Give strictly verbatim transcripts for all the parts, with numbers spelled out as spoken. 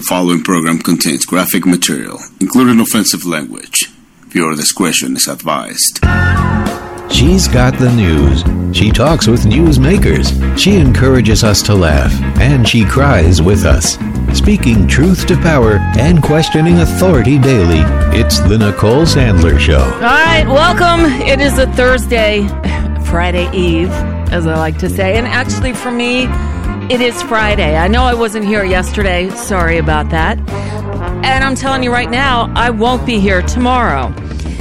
The following program contains graphic material, including offensive language. Viewer discretion is advised. She's got the news. She talks with newsmakers. She encourages us to laugh, and she cries with us. Speaking truth to power and questioning authority daily, it's the Nicole Sandler Show. All right, welcome. It is a Thursday, Friday Eve, as I like to say. And actually, for me, it is Friday. I know I wasn't here yesterday. Sorry about that. And I'm telling you right now, I won't be here tomorrow.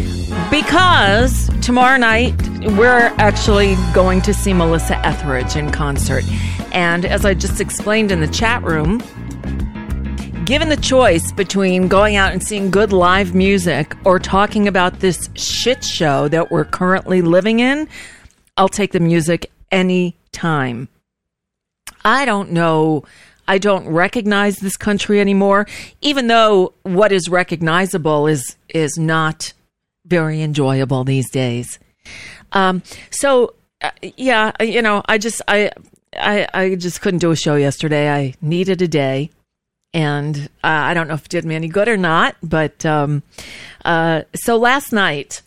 Because tomorrow night, we're actually going to see Melissa Etheridge in concert. And as I just explained in the chat room, given the choice between going out and seeing good live music or talking about this shit show that we're currently living in, I'll take the music any time. I don't know. I don't recognize this country anymore, even though what is recognizable is is not very enjoyable these days. Um, so, uh, yeah, you know, I just I, I I just couldn't do a show yesterday. I needed a day, and uh, I don't know if it did me any good or not. But um, uh, so last night,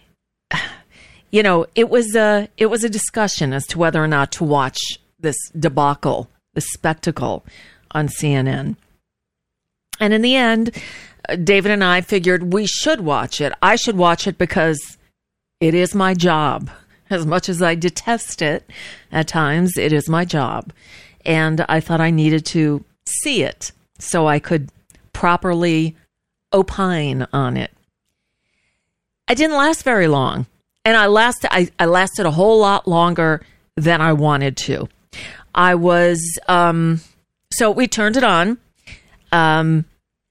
you know, it was a it was a discussion as to whether or not to watch this debacle, this spectacle on C N N. And in the end, David and I figured we should watch it. I should watch it because it is my job. As much as I detest it at times, it is my job. And I thought I needed to see it so I could properly opine on it. I didn't last very long. And I lasted, I, I lasted a whole lot longer than I wanted to. I was, um, so we turned it on. Um,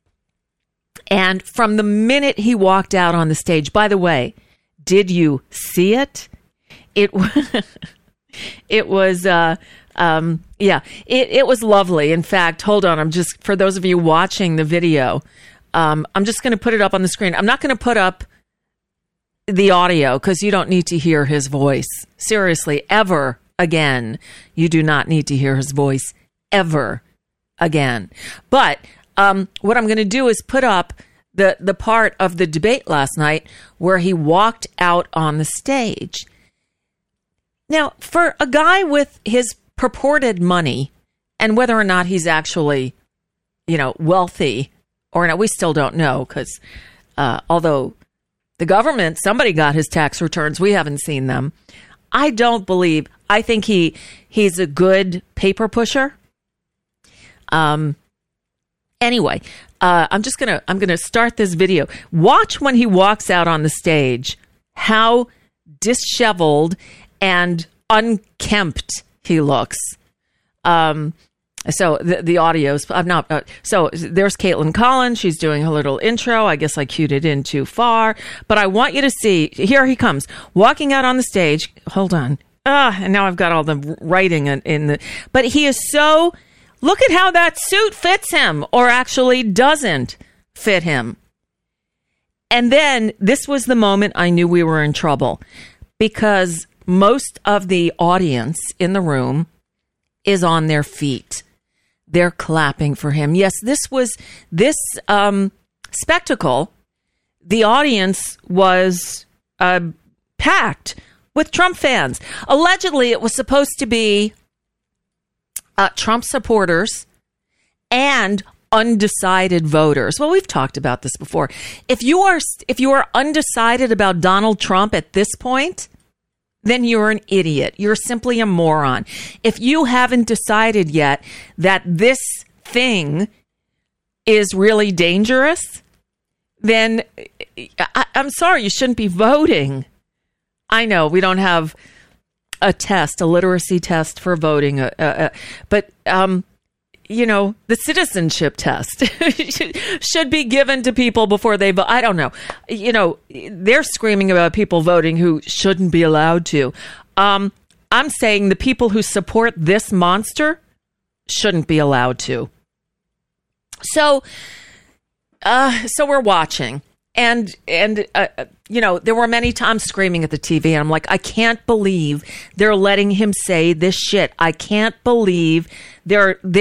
and from the minute he walked out on the stage, by the way, did you see it? It was, it was, uh, um, yeah, it, it was lovely. In fact, hold on. I'm just, for those of you watching the video, um, I'm just going to put it up on the screen. I'm not going to put up the audio because you don't need to hear his voice. Seriously, ever again. You do not need to hear his voice ever again. But um, what I'm going to do is put up the, the part of the debate last night where he walked out on the stage. Now, for a guy with his purported money and whether or not he's actually, you know, wealthy or not, we still don't know because uh, although the government, somebody got his tax returns, we haven't seen them. I don't believe, I think he he's a good paper pusher. Um. Anyway, uh, I'm just gonna I'm gonna start this video. Watch when he walks out on the stage, how disheveled and unkempt he looks. Um. So the the audio's I'm not. Uh, so there's Caitlin Collins. She's doing her little intro. I guess I cued it in too far, but I want you to see. Here he comes, walking out on the stage. Hold on. Ah, and now I've got all the writing in, in the. But he is so. Look at how that suit fits him, or actually doesn't fit him. And then this was the moment I knew we were in trouble, because most of the audience in the room is on their feet. They're clapping for him. Yes, this was this um, spectacle. The audience was uh, packed with Trump fans. Allegedly, it was supposed to be uh, Trump supporters and undecided voters. Well, we've talked about this before. If you are if you are undecided about Donald Trump at this point, then you're an idiot. You're simply a moron. If you haven't decided yet that this thing is really dangerous, then I, I'm sorry, you shouldn't be voting. I know we don't have a test, a literacy test for voting, uh, uh, but, um, you know, the citizenship test should be given to people before they vote. I don't know. You know, they're screaming about people voting who shouldn't be allowed to. Um, I'm saying the people who support this monster shouldn't be allowed to. So, uh, so we're watching. And, and uh, you know, there were many times screaming at the T V, and I'm like, I can't believe they're letting him say this shit. I can't believe they're they're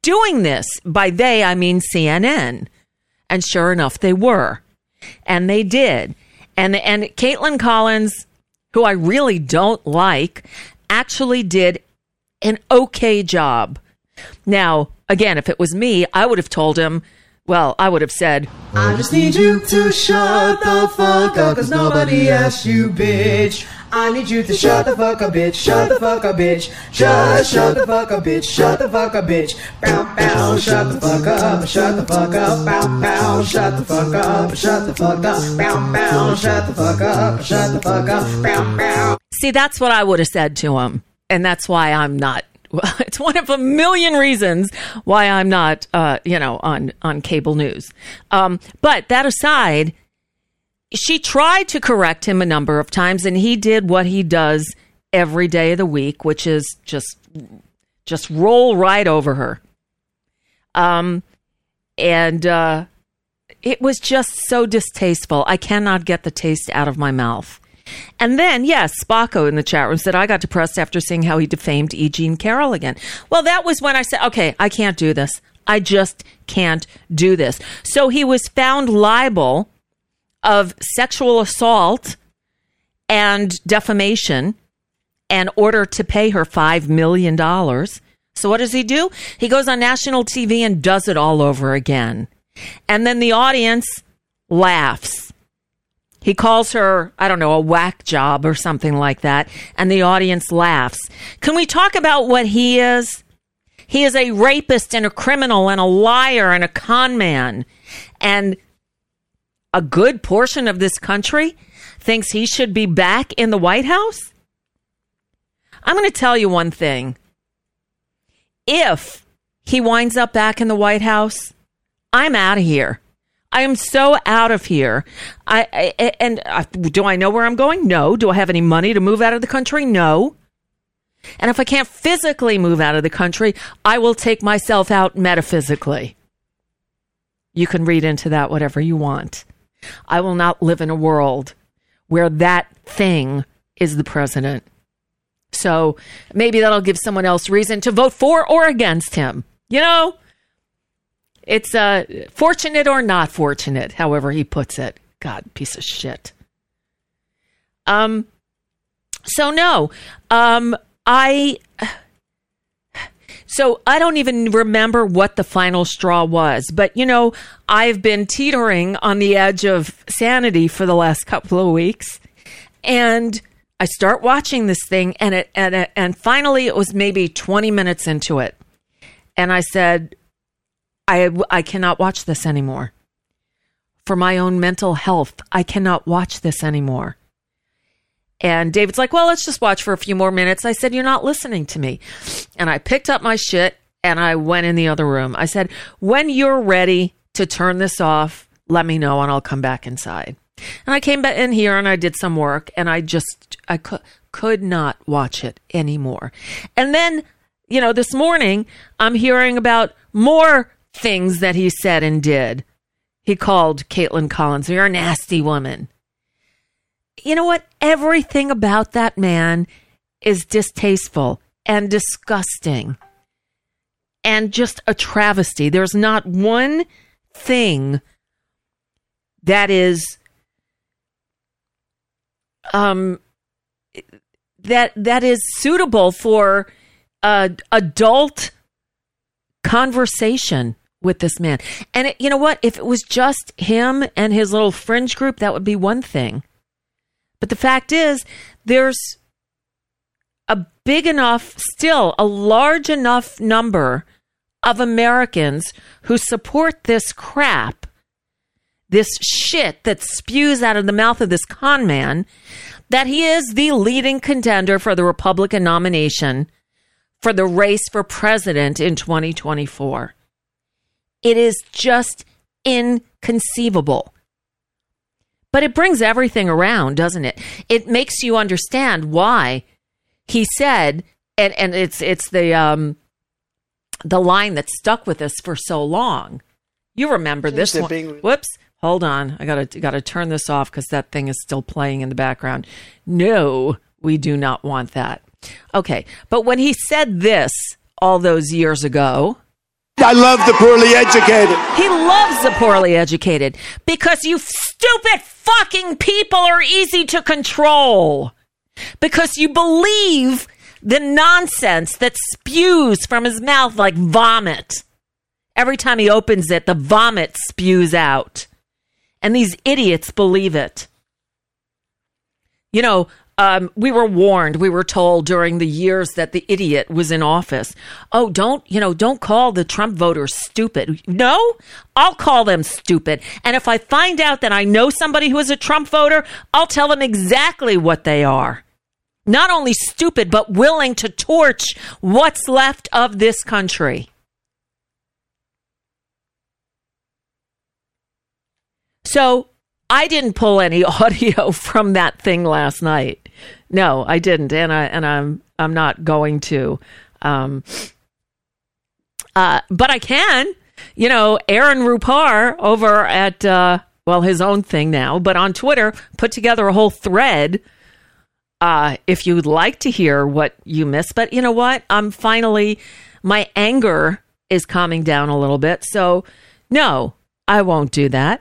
doing this. By they, I mean C N N. And sure enough, they were. And they did. And, and Caitlin Collins, who I really don't like, actually did an okay job. Now, again, if it was me, I would have told him, well, I would have said, I just need you to shut the fuck up, cause nobody asked you, bitch. I need you to shut the fuck up, bitch. Shut the fuck up, bitch. Just shut the fuck up, bitch. Shut the fuck up, bitch. Bow, bow, shut the fuck up. Shut the fuck up. Bow, bow, shut the fuck up. Shut the fuck up. Bow, bow, shut the fuck up. Shut the fuck up. Bow, bow. See, that's what I would have said to him. And that's why I'm not. Well, it's one of a million reasons why I'm not, uh, you know, on, on cable news. Um, but that aside, she tried to correct him a number of times, and he did what he does every day of the week, which is just, just roll right over her. Um, and uh, it was just so distasteful. I cannot get the taste out of my mouth. And then, yes, Spacco in the chat room said, I got depressed after seeing how he defamed E. Jean Carroll again. Well, that was when I said, okay, I can't do this. I just can't do this. So he was found liable of sexual assault and defamation and ordered to pay her five million dollars. So what does he do? He goes on national T V and does it all over again. And then the audience laughs. He calls her, I don't know, a whack job or something like that, and the audience laughs. Can we talk about what he is? He is a rapist and a criminal and a liar and a con man. And a good portion of this country thinks he should be back in the White House? I'm going to tell you one thing. If he winds up back in the White House, I'm out of here. I am so out of here. I, I and I, do I know where I'm going? No. Do I have any money to move out of the country? No. And if I can't physically move out of the country, I will take myself out metaphysically. You can read into that whatever you want. I will not live in a world where that thing is the president. So maybe that'll give someone else reason to vote for or against him. You know? It's uh, fortunate or not fortunate, however he puts it. God, piece of shit. Um. So no, um, I. So I don't even remember what the final straw was, but you know, I've been teetering on the edge of sanity for the last couple of weeks, and I start watching this thing, and it and it, and finally it was maybe twenty minutes into it, and I said, I, I cannot watch this anymore. For my own mental health, I cannot watch this anymore. And David's like, well, let's just watch for a few more minutes. I said, you're not listening to me. And I picked up my shit and I went in the other room. I said, when you're ready to turn this off, let me know and I'll come back inside. And I came back in here and I did some work and I just, I could, could not watch it anymore. And then, you know, this morning I'm hearing about more things that he said and did. He called Caitlin Collins, you're a nasty woman. You know what? Everything about that man is distasteful and disgusting and just a travesty. There's not one thing that is um that that is suitable for uh, adult conversation with this man. And it, you know what? If it was just him and his little fringe group, that would be one thing. But the fact is, there's a big enough, still a large enough number of Americans who support this crap, this shit that spews out of the mouth of this con man, that he is the leading contender for the Republican nomination for the race for president in twenty twenty-four. It is just inconceivable. But it brings everything around, doesn't it? It makes you understand why he said, and, and it's it's the um, the line that stuck with us for so long. You remember this one. Being... Whoops. Hold on. I gotta gotta turn this off because that thing is still playing in the background. No, we do not want that. Okay. But when he said this all those years ago, I love the poorly educated. He loves the poorly educated because you stupid fucking people are easy to control. Because you believe the nonsense that spews from his mouth like vomit. Every time he opens it, the vomit spews out. And these idiots believe it. You know, um, we were warned, we were told during the years that the idiot was in office. Oh, don't, you know, don't call the Trump voters stupid. No, I'll call them stupid. And if I find out that I know somebody who is a Trump voter, I'll tell them exactly what they are. Not only stupid, but willing to torch what's left of this country. So I didn't pull any audio from that thing last night. No, I didn't, and I and I'm I'm not going to. Um, uh, but I can. You know, Aaron Rupar over at uh, well his own thing now, but on Twitter put together a whole thread. Uh, if you'd like to hear what you missed, but you know what? I'm finally my anger is calming down a little bit, so no, I won't do that.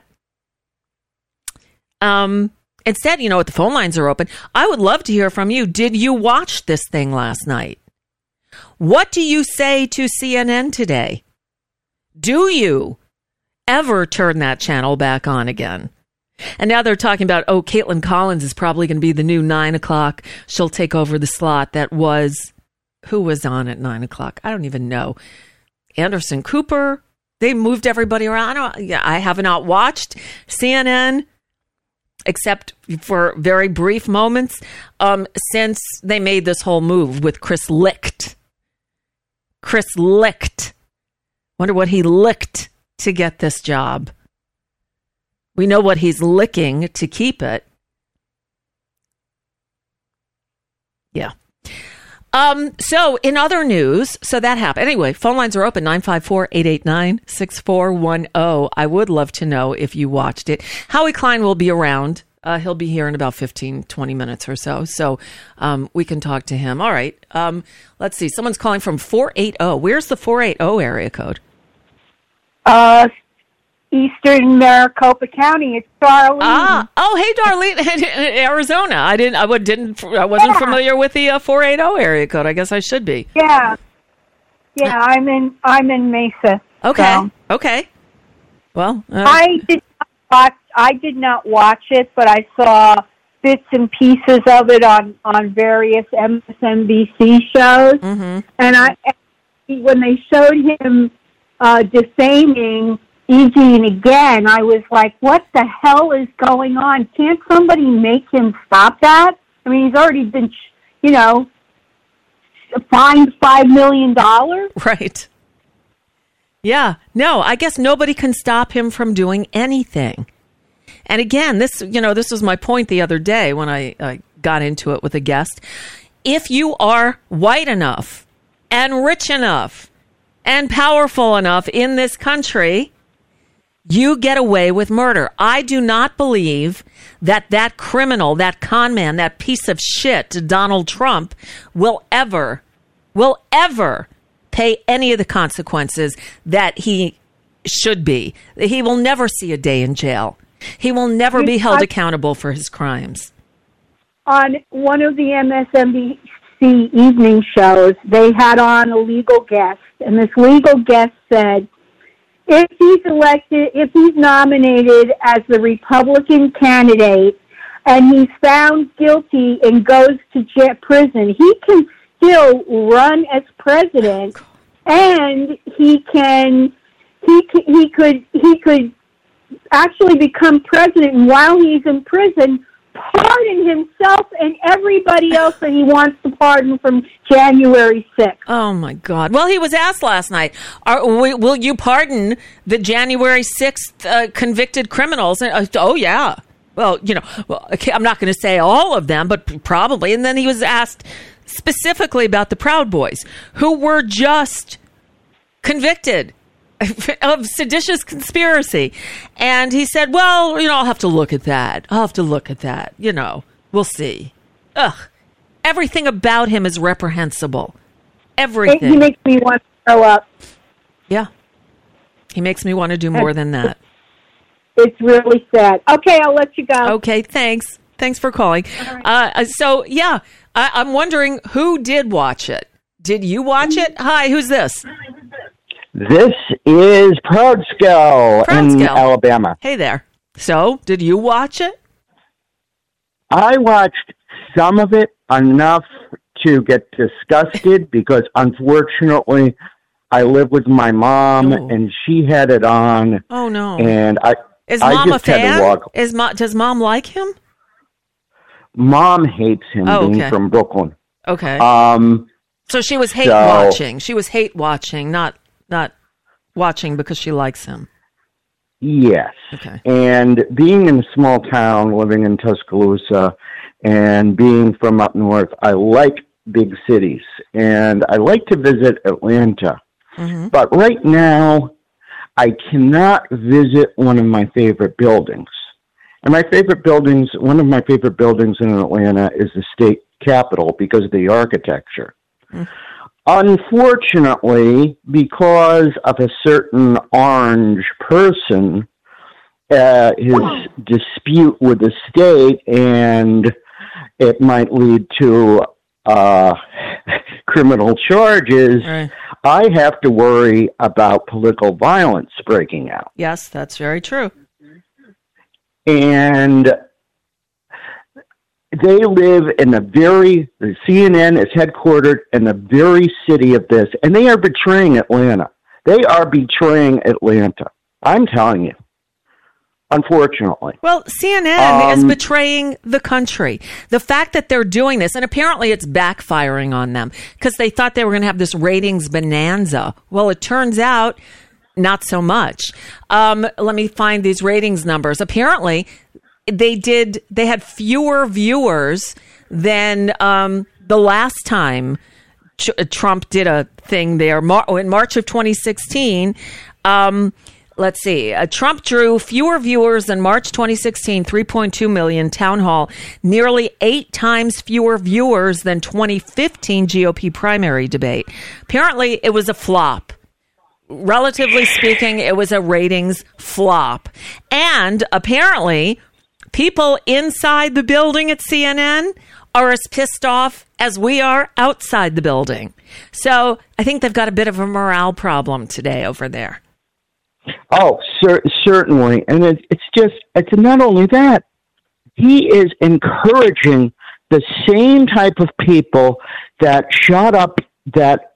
Um, instead, you know what? The phone lines are open. I would love to hear from you. Did you watch this thing last night? What do you say to C N N today? Do you ever turn that channel back on again? And now they're talking about, oh, Caitlin Collins is probably going to be the new nine o'clock. She'll take over the slot that was, who was on at nine o'clock? I don't even know. Anderson Cooper. They moved everybody around. I, don't, yeah, I have not watched C N N. Except for very brief moments, um, since they made this whole move with Chris Licht. Chris Licht. Wonder what he licked to get this job. We know what he's licking to keep it. Yeah. Um, so in other news, so that happened. Anyway, phone lines are open, nine five four, eight eight nine, six four one zero. I would love to know if you watched it. Howie Klein will be around. Uh, he'll be here in about fifteen, twenty minutes or so. So um, we can talk to him. All right. Um, let's see. Someone's calling from four eighty. Where's the four eighty area code? Uh, Eastern Maricopa County. It's Darlene. Ah, oh, hey, Darlene, Arizona. I didn't. I would, didn't. I wasn't yeah. familiar with the uh, four eighty area code. I guess I should be. Yeah, yeah. I'm in. I'm in Mesa. Okay. So. Okay. Well, uh, I did not watch. I did not watch it, but I saw bits and pieces of it on on various M S N B C shows, mm-hmm. and I when they showed him uh, defaming Eugene again, I was like, what the hell is going on? Can't somebody make him stop that? I mean, he's already been, you know, fined five million dollars. Right. Yeah. No, I guess nobody can stop him from doing anything. And again, this, you know, this was my point the other day when I, I got into it with a guest. If you are white enough and rich enough and powerful enough in this country, you get away with murder. I do not believe that that criminal, that con man, that piece of shit, Donald Trump, will ever, will ever pay any of the consequences that he should be. He will never see a day in jail. He will never be held accountable for his crimes. On one of the M S N B C evening shows, they had on a legal guest, and this legal guest said, if he's elected, if he's nominated as the Republican candidate and he's found guilty and goes to j- prison, he can still run as president, and he can, he c- he could, he could actually become president, and while he's in prison, pardon himself and everybody else that he wants to pardon from January sixth. Oh, my God. Well, he was asked last night, are, will you pardon the January sixth uh, convicted criminals? And, uh, oh, yeah. Well, you know, well, okay, I'm not going to say all of them, but probably. And then he was asked specifically about the Proud Boys, who were just convicted of seditious conspiracy. And he said, well, you know, I'll have to look at that. I'll have to look at that. You know, we'll see. Ugh. Everything about him is reprehensible. Everything. He makes me want to throw up. Yeah. He makes me want to do more than that. It's really sad. Okay, I'll let you go. Okay, thanks. Thanks for calling. Uh, so, yeah, I, I'm wondering who did watch it. Did you watch it? Hi, who's this? This is Proudscale in Proudscale. Alabama. Hey there. So, did you watch it? I watched some of it, enough to get disgusted because, unfortunately, I live with my mom, Ooh. and she had it on. Oh, no. And I, Is I mom a just had to fan? walk. Is mo- does mom like him? Mom hates him Oh, being okay. from Brooklyn. Okay. Um, so she was hate so- watching. She was hate watching, not not watching because she likes him. yes. Okay. And being in a small town, living in Tuscaloosa, and being from up north, I like big cities, and I like to visit Atlanta. Mm-hmm. But right now, I cannot visit one of my favorite buildings. And my favorite buildings, one of my favorite buildings in Atlanta is the state capitol because of the architecture. Mm. Unfortunately, because of a certain orange person, uh, his dispute with the state, and it might lead to uh, criminal charges, Right. I have to worry about political violence breaking out. Yes, that's very true. And they live in the very, the C N N is headquartered in the very city of this, and they are betraying Atlanta. They are betraying Atlanta. I'm telling you. Unfortunately. Well, C N N is Um, betraying the country. The fact that they're doing this, and apparently it's backfiring on them because they thought they were going to have this ratings bonanza. Well, it turns out not so much. Um, let me find these ratings numbers. Apparently, they did. They had fewer viewers than um, the last time Ch- Trump did a thing there Mar- in March of twenty sixteen. Um, Let's see. Uh, Trump drew fewer viewers than March twenty sixteen, three point two million town hall, nearly eight times fewer viewers than twenty fifteen G O P primary debate. Apparently, it was a flop. Relatively speaking, it was a ratings flop. And apparently, people inside the building at C N N are as pissed off as we are outside the building. So I think they've got a bit of a morale problem today over there. Oh, cer- certainly. And it, it's just, it's not only that. He is encouraging the same type of people that shot up that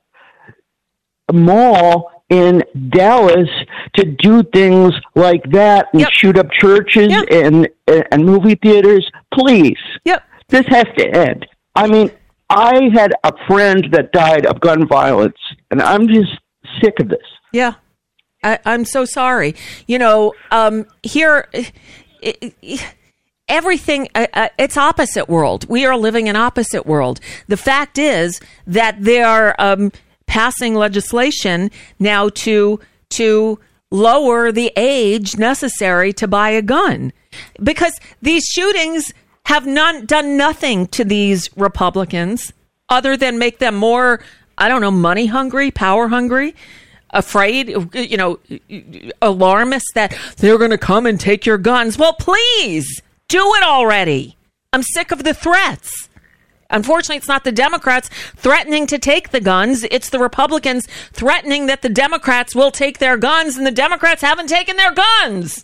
mall in Dallas to do things like that and Yep. shoot up churches Yep. and, and movie theaters. Please. Yep. This has to end. I mean, I had a friend that died of gun violence, and I'm just sick of this. Yeah. I, I'm so sorry. You know, um, here, it, it, everything, uh, uh, it's opposite world. We are living in opposite world. The fact is that they are um, passing legislation now to to lower the age necessary to buy a gun. Because these shootings have none, done nothing to these Republicans other than make them more, I don't know, money hungry, power hungry. Afraid, you know, alarmists that they're going to come and take your guns. Well, please do it already. I'm sick of the threats. Unfortunately, it's not the Democrats threatening to take the guns. It's the Republicans threatening that the Democrats will take their guns, and the Democrats haven't taken their guns.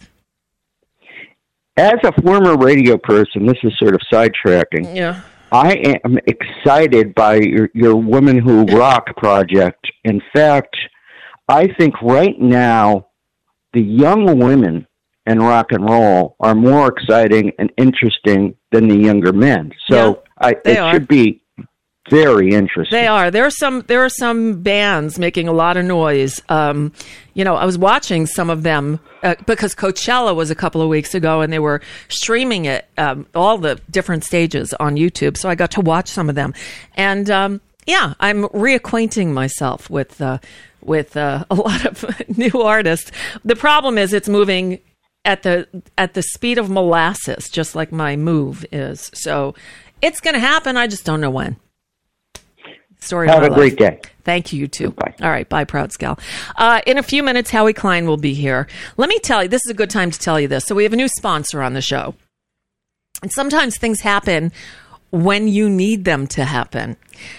As a former radio person, this is sort of sidetracking. Yeah. I am excited by your, your Women Who Rock project. In fact, I think right now the young women in rock and roll are more exciting and interesting than the younger men. So Yeah, I, it are. should be very interesting. They are. There are some. There are some bands making a lot of noise. Um, you know, I was watching some of them uh, because Coachella was a couple of weeks ago, and they were streaming it, um, all the different stages on YouTube. So I got to watch some of them, and um, yeah, I'm reacquainting myself with uh, with uh, a lot of new artists. The problem is it's moving at the at the speed of molasses, just like my move is. So it's going to happen. I just don't know when. Story Have of a my great life. day. Thank you, you too. Goodbye. All right, bye, Proud Scal. Uh, in a few minutes, Howie Klein will be here. Let me tell you, this is a good time to tell you this. So we have a new sponsor on the show. And sometimes things happen when you need them to happen.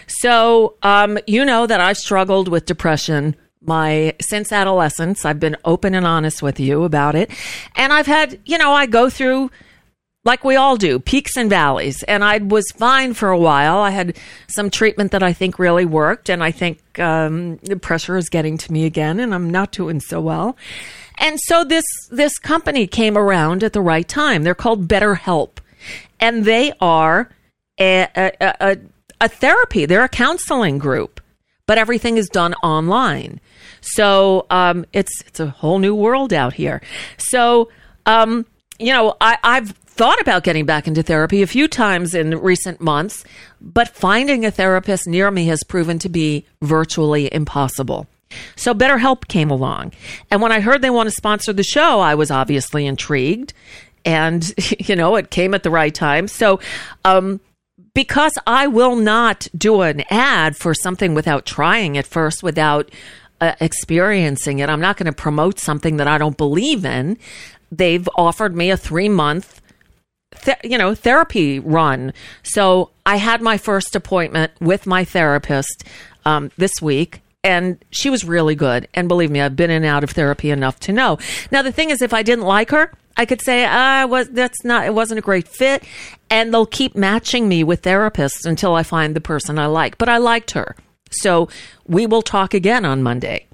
So um, you know that I've struggled with depression my since adolescence. I've been open and honest with you about it. And I've had, you know, I go through, like we all do, peaks and valleys. And I was fine for a while. I had some treatment that I think really worked. And I think um, the pressure is getting to me again, and I'm not doing so well. And so this this company came around at the right time. They're called BetterHelp. And they are a, a, a, a therapy. They're a counseling group. But everything is done online. So um, it's it's a whole new world out here. So, um, you know, I, I've thought about getting back into therapy a few times in recent months, but finding a therapist near me has proven to be virtually impossible. So BetterHelp came along. And when I heard they want to sponsor the show, I was obviously intrigued. And, you know, it came at the right time. So um, because I will not do an ad for something without trying it first, without uh, experiencing it, I'm not going to promote something that I don't believe in. They've offered me a three-month Th- you know, therapy run. So I had my first appointment with my therapist um, this week, and she was really good. And believe me, I've been in and out of therapy enough to know. Now, the thing is, if I didn't like her, I could say, ah, was that's not, it wasn't a great fit. And they'll keep matching me with therapists until I find the person I like. But I liked her. So we will talk again on Monday.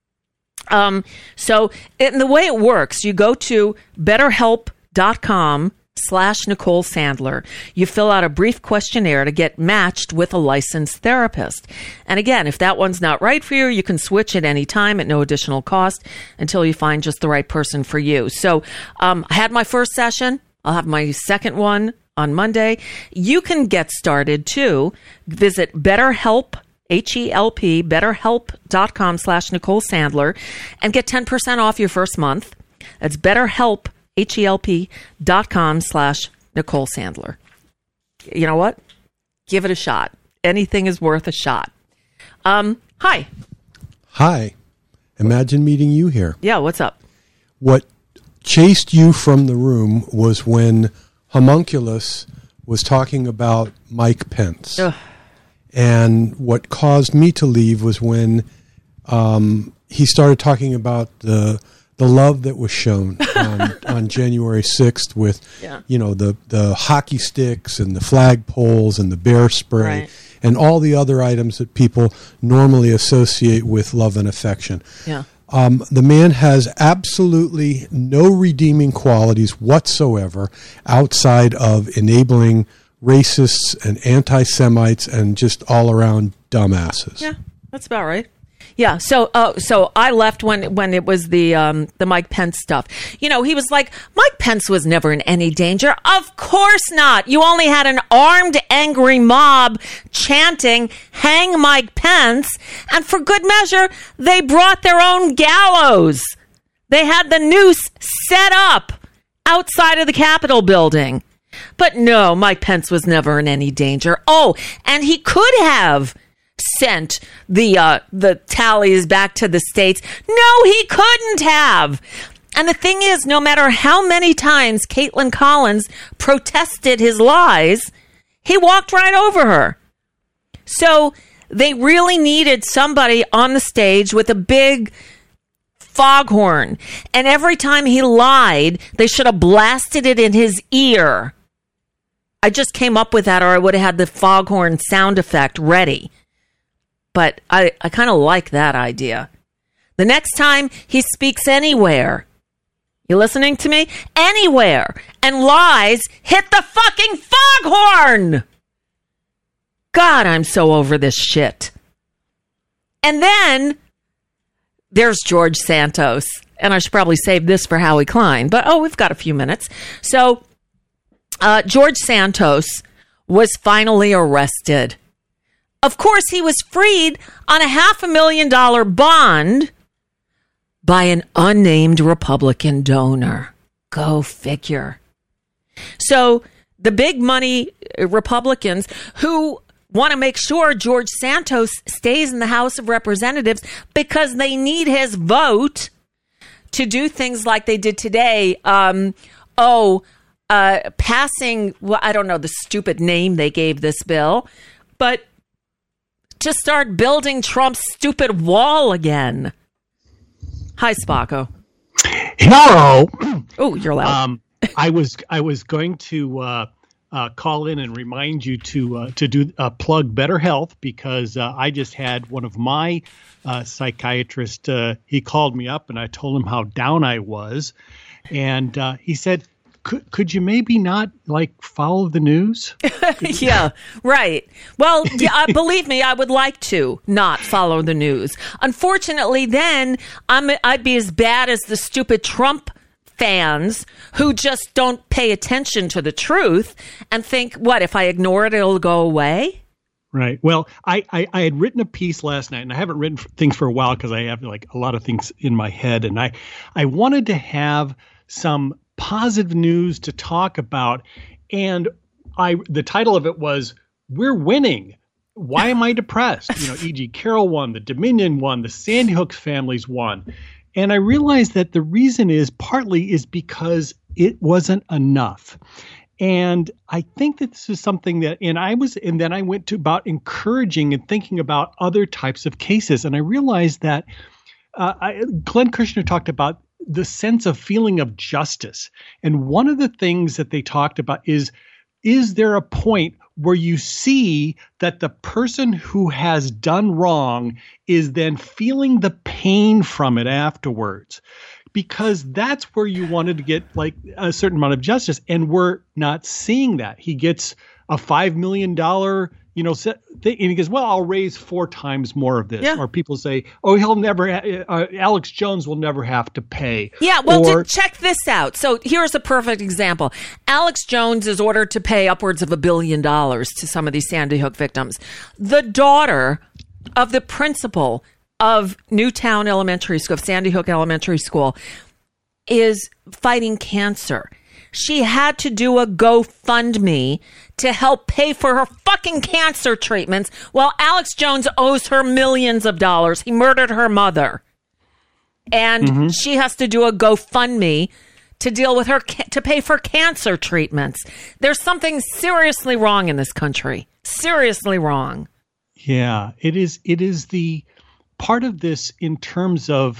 Um, so in the way it works, you go to betterhelp dot com slash Nicole Sandler. You fill out a brief questionnaire to get matched with a licensed therapist. And again, if that one's not right for you, you can switch at any time at no additional cost until you find just the right person for you. So um, I had my first session. I'll have my second one on Monday. You can get started too. Visit BetterHelp, H E L P, betterhelp.com slash Nicole Sandler, and get ten percent off your first month. That's BetterHelp, H-E-L-P dot com slash Nicole Sandler. You know what? Give it a shot. Anything is worth a shot. Um, hi. Hi. Imagine meeting you here. Yeah, what's up? What chased you from the room was when Homunculus was talking about Mike Pence. Ugh. And what caused me to leave was when um, he started talking about the the love that was shown on, on January sixth with, yeah. you know, the, the hockey sticks and the flag poles and the bear spray right. and all the other items that people normally associate with love and affection. Yeah. Um, the man has absolutely no redeeming qualities whatsoever outside of enabling racists and anti-Semites and just all-around dumbasses. Yeah, that's about right. Yeah, so uh, so I left when when it was the um, the Mike Pence stuff. You know, he was like, Mike Pence was never in any danger. Of course not. You only had an armed, angry mob chanting, hang Mike Pence. And for good measure, they brought their own gallows. They had the noose set up outside of the Capitol building. But no, Mike Pence was never in any danger. Oh, and he could have sent the uh, the tallies back to the states. No, he couldn't have. And the thing is, no matter how many times Caitlin Collins protested his lies, he walked right over her. So they really needed somebody on the stage with a big foghorn. And every time he lied, they should have blasted it in his ear. I just came up with that, or I would have had the foghorn sound effect ready. But I, I kind of like that idea. The next time he speaks anywhere, you listening to me? Anywhere, and lies, hit the fucking foghorn! God, I'm so over this shit. And then there's George Santos. And I should probably save this for Howie Klein. But, oh, we've got a few minutes. So, uh, George Santos was finally arrested. Of course, he was freed on a half a million dollar bond by an unnamed Republican donor. Go figure. So the big money Republicans who want to make sure George Santos stays in the House of Representatives because they need his vote to do things like they did today. Um, oh, uh, passing, well, I don't know the stupid name they gave this bill, but to start building Trump's stupid wall again. Hi, Spacco. Hello. Oh, you're loud. Um, I was I was going to uh, uh, call in and remind you to uh, to do uh, plug Better Health because uh, I just had one of my uh, psychiatrists. Uh, he called me up and I told him how down I was, and uh, he said, "Could could you maybe not like follow the news?" Yeah, right. Well, yeah, believe me, I would like to not follow the news. Unfortunately, then I'm I'd be as bad as the stupid Trump fans who just don't pay attention to the truth and think, what, if I ignore it, it'll go away? Right. Well, I, I, I had written a piece last night, and I haven't written things for a while because I have like a lot of things in my head, and I I wanted to have some positive news to talk about, and I the title of it was "We're Winning. Why am I depressed?" You know, E G. Carroll won, the Dominion won, the Sandy Hook families won. And I realized that the reason is partly is because it wasn't enough. And I think that this is something that, and I was, and then I went to about encouraging and thinking about other types of cases. And I realized that uh, I, Glenn Kirshner talked about the sense of feeling of justice. And one of the things that they talked about is, is there a point where you see that the person who has done wrong is then feeling the pain from it afterwards? Because that's where you wanted to get like a certain amount of justice. And we're not seeing that. He gets a five million dollars, you know, thing, and he goes, well, I'll raise four times more of this. Yeah. Or people say, oh, he'll never, uh, Alex Jones will never have to pay. Yeah, well, or, to check this out. So here's a perfect example. Alex Jones is ordered to pay upwards of a billion dollars to some of these Sandy Hook victims. The daughter of the principal of Newtown Elementary School, of Sandy Hook Elementary School, is fighting cancer. She had to do a GoFundMe to help pay for her fucking cancer treatments while Alex Jones owes her millions of dollars. He murdered her mother. And mm-hmm. she has to do a GoFundMe to deal with her, to pay for cancer treatments. There's something seriously wrong in this country. Seriously wrong. Yeah, it is. It is the part of this in terms of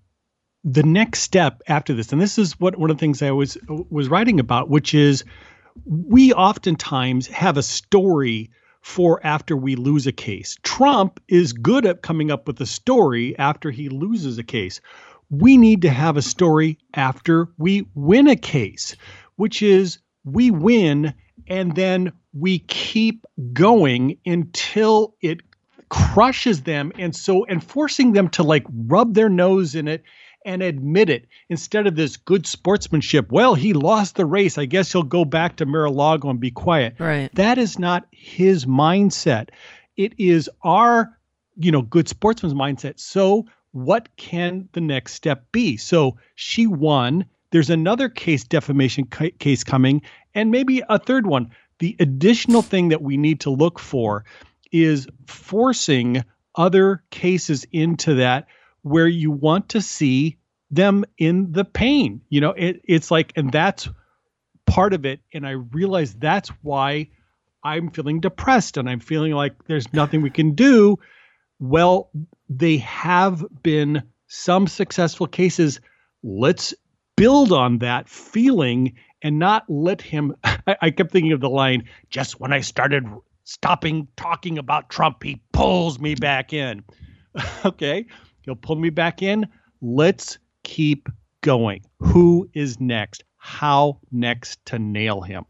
the next step after this. And this is what one of the things I was was writing about, which is we oftentimes have a story for after we lose a case. Trump is good at coming up with a story after he loses a case. We need to have a story after we win a case, which is we win and then we keep going until it crushes them. And so, and forcing them to like rub their nose in it and admit it instead of this good sportsmanship. Well, he lost the race. I guess he'll go back to Mar-a-Lago and be quiet. Right. That is not his mindset. It is our, you know, good sportsman's mindset. So what can the next step be? So she won. There's another case, defamation ca- case coming, and maybe a third one. The additional thing that we need to look for is forcing other cases into that where you want to see them in the pain. You know, it, it's like, and that's part of it. And I realize that's why I'm feeling depressed and I'm feeling like there's nothing we can do. Well, they have been some successful cases. Let's build on that feeling and not let him, I, I kept thinking of the line, just when I started stopping talking about Trump, he pulls me back in. Okay. He'll pull me back in. Let's keep going. Who is next? How next to nail him?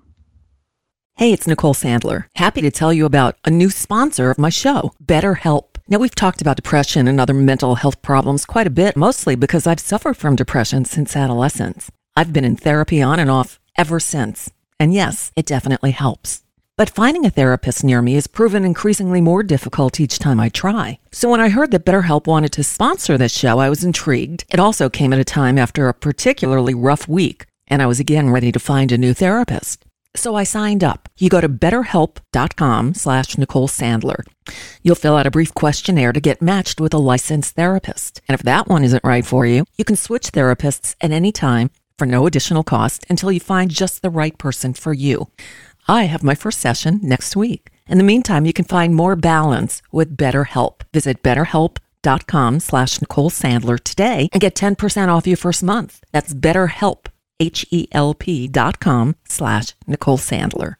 Hey, it's Nicole Sandler. Happy to tell you about a new sponsor of my show, BetterHelp. Now, we've talked about depression and other mental health problems quite a bit, mostly because I've suffered from depression since adolescence. I've been in therapy on and off ever since. And yes, it definitely helps. But finding a therapist near me has proven increasingly more difficult each time I try. So when I heard that BetterHelp wanted to sponsor this show, I was intrigued. It also came at a time after a particularly rough week, and I was again ready to find a new therapist. So I signed up. You go to betterhelp.com slash Nicole Sandler. You'll fill out a brief questionnaire to get matched with a licensed therapist. And if that one isn't right for you, you can switch therapists at any time for no additional cost until you find just the right person for you. I have my first session next week. In the meantime, you can find more balance with BetterHelp. Visit betterhelp.com slash Nicole Sandler today and get ten percent off your first month. That's BetterHelp. H-E-L-P dot com slash Nicole Sandler.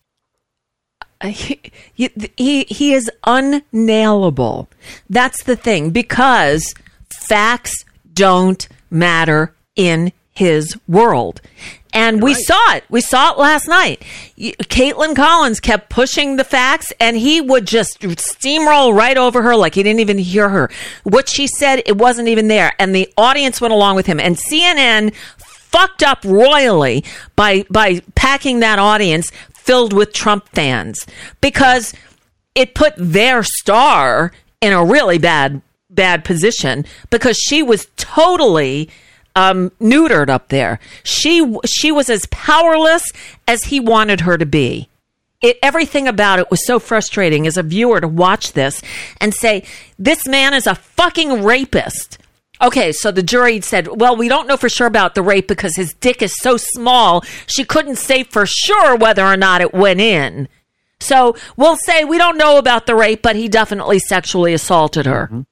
He, he, he is unnailable. That's the thing, because facts don't matter in his world. And You're we right. saw it. We saw it last night. Caitlin Collins kept pushing the facts, and he would just steamroll right over her like he didn't even hear her. What she said, it wasn't even there. And the audience went along with him. And C N N fucked up royally by by packing that audience filled with Trump fans, because it put their star in a really bad bad position, because she was totally um, neutered up there. She she was as powerless as he wanted her to be. It, everything about it was so frustrating as a viewer to watch this and say, this man is a fucking rapist. Okay, so the jury said, well, we don't know for sure about the rape because his dick is so small, she couldn't say for sure whether or not it went in. So we'll say we don't know about the rape, but he definitely sexually assaulted her. Mm-hmm.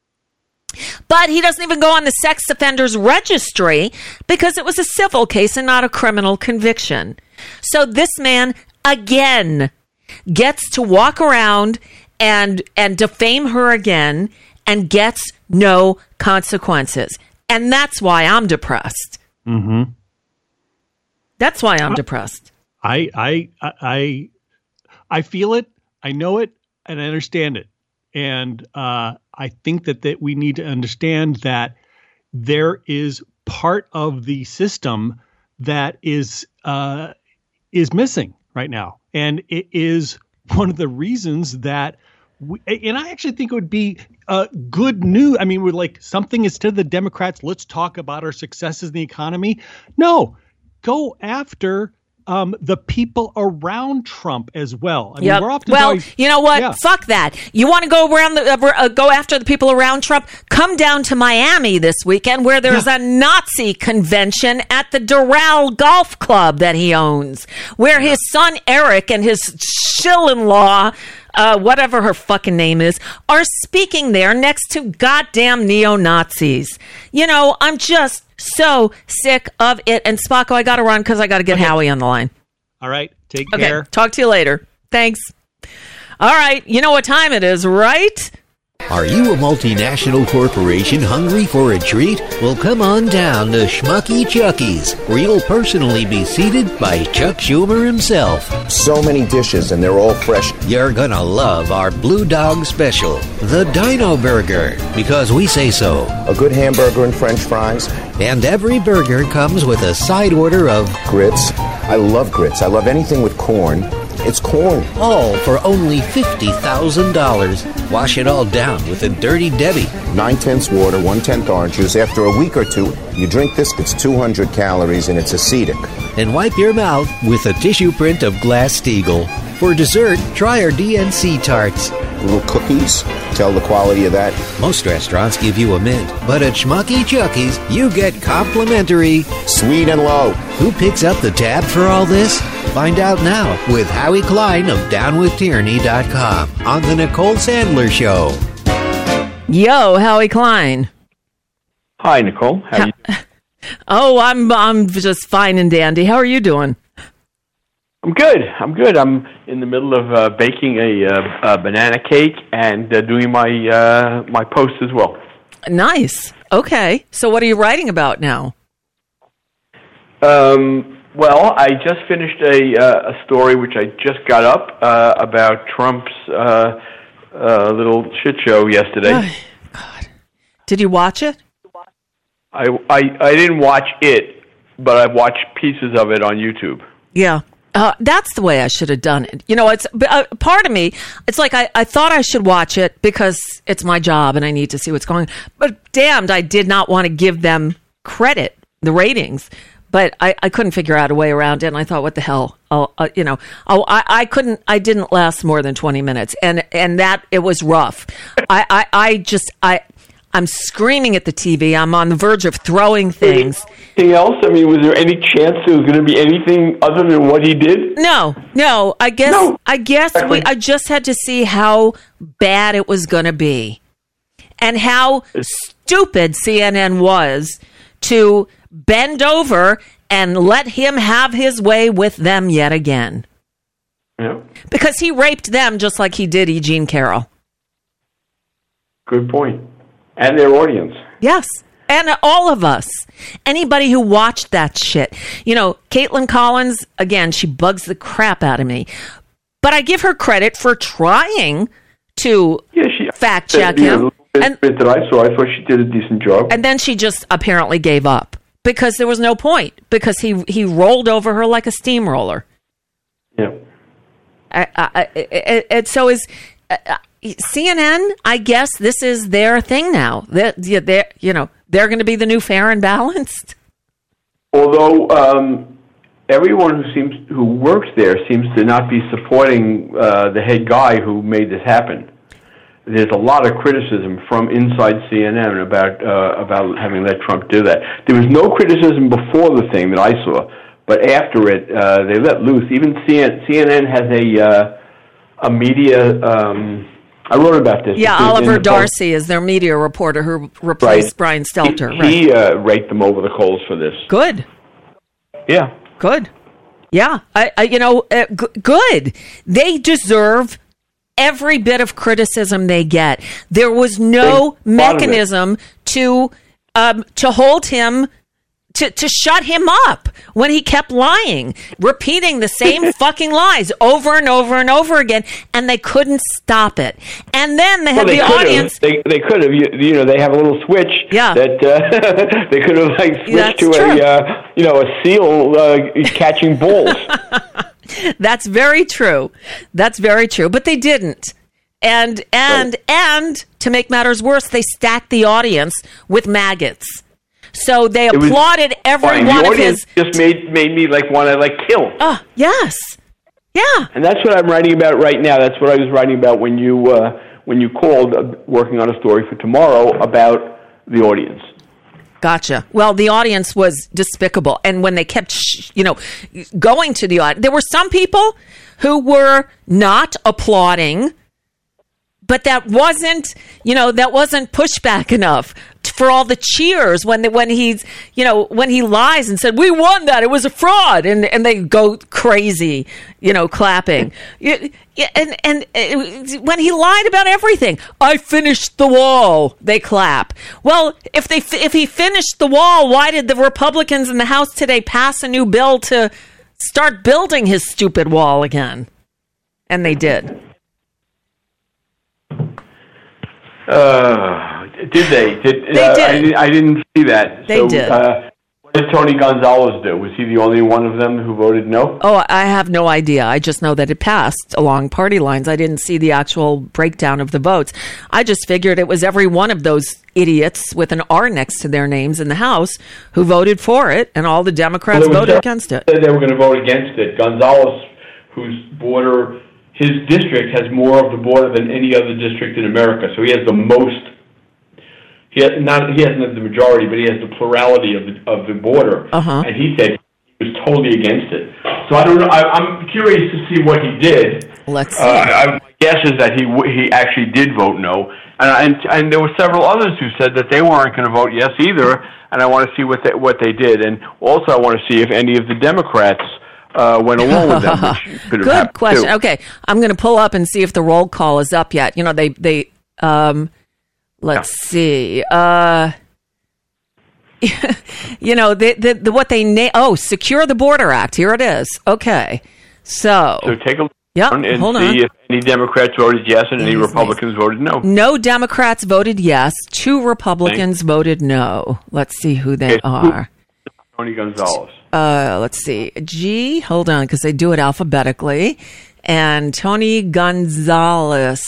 But he doesn't even go on the sex offenders registry because it was a civil case and not a criminal conviction. So this man, again, gets to walk around and and defame her again and gets no consequences. And that's why I'm depressed. Mm-hmm. That's why I'm depressed. I, I, I, I feel it. I know it, and I understand it. And uh, I think that, that we need to understand that there is part of the system that is uh, is missing right now. And it is one of the reasons that We, and I actually think it would be uh, good news. I mean, we're like, something is to the Democrats. Let's talk about our successes in the economy. No, go after um, the people around Trump as well. I mean, yep. we're often well, always, you know what? Yeah. Fuck that. You want to go around the uh, go after the people around Trump? Come down to Miami this weekend, where there's yeah. a Nazi convention at the Doral Golf Club that he owns, where yeah. his son Eric and his shill-in-law, Uh, whatever her fucking name is, are speaking there next to goddamn neo-Nazis. You know, I'm just so sick of it. And Spocko, I got to run because I got to get okay. Howie on the line. All right. Take okay. care. Talk to you later. Thanks. All right. You know what time it is, right? Are you a multinational corporation hungry for a treat? Well, come on down to Schmucky Chucky's, where you'll personally be seated by Chuck Schumer himself. So many dishes, and they're all fresh. You're gonna love our Blue Dog Special, the Dino Burger, because we say so. A good hamburger and French fries. And every burger comes with a side order of grits. I love grits. I love anything with corn. It's corn. All for only fifty thousand dollars. Wash it all down with a Dirty Debbie. Nine-tenths water, one-tenth orange juice. After a week or two, you drink this, it's two hundred calories, and it's acidic. And wipe your mouth with a tissue print of Glass-Steagall. For dessert, try our D N C tarts. Little cookies. Tell the quality of that. Most restaurants give you a mint, but at Schmucky Chucky's, you get complimentary sweet and low. Who picks up the tab for all this? Find out now with Howie Klein of down with tyranny dot com on the Nicole Sandler Show. Yo, Howie Klein. Hi, Nicole. How are you? Oh, I'm I'm just fine and dandy. How are you doing? I'm good. I'm good. I'm in the middle of uh, baking a, uh, a banana cake and uh, doing my uh, my post as well. Nice. Okay. So what are you writing about now? Um. Well, I just finished a uh, a story which I just got up uh, about Trump's uh, uh, little shit show yesterday. Oh, God. Did you watch it? I, I I didn't watch it, but I watched pieces of it on YouTube. Yeah. Uh, that's the way I should have done it. You know, it's uh, part of me. It's like I, I thought I should watch it because it's my job and I need to see what's going on. But damned, I did not want to give them credit, the ratings. but I, I couldn't figure out a way around it. And I thought, what the hell? Oh, uh, you know, oh, I, I couldn't, I didn't last more than twenty minutes. And, and that, it was rough. I, I, I just, I, I'm screaming at the T V. I'm on the verge of throwing things. Anything else? I mean, was there any chance there was going to be anything other than what he did? No, no. I guess, no. I guess we, I just had to see how bad it was going to be and how stupid C N N was to bend over and let him have his way with them yet again. Yeah. Because he raped them just like he did E. Jean Carroll. Good point. And their audience. Yes. And all of us. Anybody who watched that shit. You know, Caitlin Collins, again, she bugs the crap out of me. But I give her credit for trying to yeah, she, fact check you him. Know, the and, bit that I saw, I thought she did a decent job. And then she just apparently gave up. Because there was no point. Because he, he rolled over her like a steamroller. Yeah. I, I, I, I, so is... Uh, C N N, I guess this is their thing now. They're, they're, you know, they're going to be the new Fair and Balanced. Although um, everyone who seems who works there seems to not be supporting uh, the head guy who made this happen. There's a lot of criticism from inside C N N about uh, about having let Trump do that. There was no criticism before the thing that I saw, but after it, uh, they let loose. Even C N N has a uh, a media. Um, I wrote about this. Yeah, Oliver Darcy is their media reporter who replaced right. Brian Stelter. He, right. he uh, raked them over the coals for this. Good. Yeah. Good. Yeah. I, I you know, uh, g- good. They deserve every bit of criticism they get. There was no they mechanism to um, to hold him. To, to shut him up when he kept lying, repeating the same fucking lies over and over and over again, and they couldn't stop it. And then they had well, they the audience. Have. They they could have. You, you know, they have a little switch. Yeah. That uh, they could have like switched That's to true. a uh, you know a seal uh, catching balls. That's very true. That's very true. But they didn't. And and right. and to make matters worse, they stacked the audience with maggots. So they it applauded every fine. one the of his. Just made made me like want to like kill. Oh yes, yeah. And that's what I'm writing about right now. That's what I was writing about when you uh, when you called, uh, working on a story for tomorrow about the audience. Gotcha. Well, the audience was despicable, and when they kept, sh- you know, going to the audience, there were some people who were not applauding. But that wasn't, you know, that wasn't pushback enough for all the cheers when the, when he's, you know, when he lies and said, we won that, it was a fraud. And, and they go crazy, you know, clapping. And, and, and when he lied about everything, I finished the wall, they clap. Well, if they, if he finished the wall, why did the Republicans in the House today pass a new bill to start building his stupid wall again? And they did. Uh, did they? Did, they uh, did. I, I didn't see that. They so, did. Uh, what did Tony Gonzalez do? Was he the only one of them who voted no? Oh, I have no idea. I just know that it passed along party lines. I didn't see the actual breakdown of the votes. I just figured it was every one of those idiots with an R next to their names in the House who voted for it, and all the Democrats well, voted against it. They were going to vote against it. Gonzalez, whose border... His district has more of the border than any other district in America, so he has the most. He has not. He hasn't the majority, but he has the plurality of the of the border. Uh-huh. And he said he was totally against it. So I don't know. I, I'm curious to see what he did. Let's see. Uh, I, my guess is that he he actually did vote no, and and and there were several others who said that they weren't going to vote yes either. And I want to see what they, what they did, and also I want to see if any of the Democrats. Uh, went along with them. Which could have Good question. Too. Okay, I'm going to pull up and see if the roll call is up yet. You know, they they um, let's yeah. see. Uh, you know, the, the, the what they na- oh, Secure the Border Act. Here it is. Okay, so so take a look yep, and hold see on. if any Democrats voted yes and any Republicans voted no. No Democrats voted yes. Two Republicans Thanks. voted no. Let's see who they okay, are. Tony Gonzalez. Uh, let's see. G, hold on, because they do it alphabetically. And Tony Gonzalez.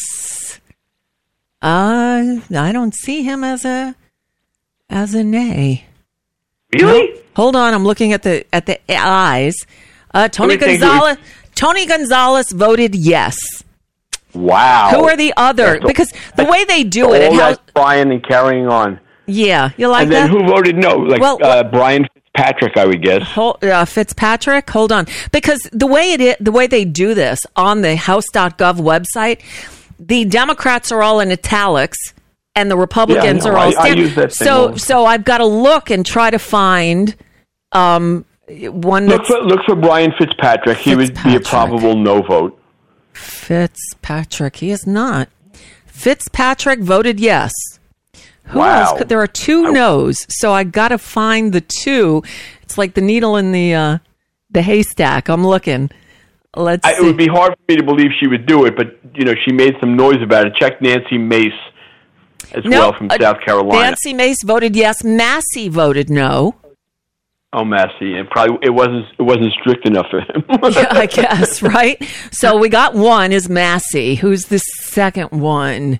Uh, I don't see him as a as a nay. Really? No, hold on, I'm looking at the at the eyes. Uh, Tony Let me think Gonzalez. Tony Gonzalez voted yes. Wow. Who are the other? That's Because the way they do all it, and how, that Brian and carrying on. yeah, you like and then that? who voted no? Like Well, uh, Brian Fitzpatrick, I would guess. Hold, uh, Fitzpatrick, hold on, because the way it is, the way they do this on the House dot gov website, the Democrats are all in italics and the Republicans Yeah, I know. are all I- I stand- use that same so one. so I've got to look and try to find um, one Look that's for, look for Brian Fitzpatrick. He would be a Fitzpatrick. probable no vote. Fitzpatrick. He is not. Fitzpatrick voted yes. Who Wow. else could? There are two no's, so I got to find the two. It's like the needle in the uh, the haystack. I'm looking. Let's I, it see. would be hard for me to believe she would do it, but you know she made some noise about it. Check Nancy Mace as No, well from uh, South Carolina. Nancy Mace voted yes. Massey voted no. Oh, Massey, and probably it wasn't it wasn't strict enough for him. Yeah, I guess, right? So we got one is Massey. Who's the second one?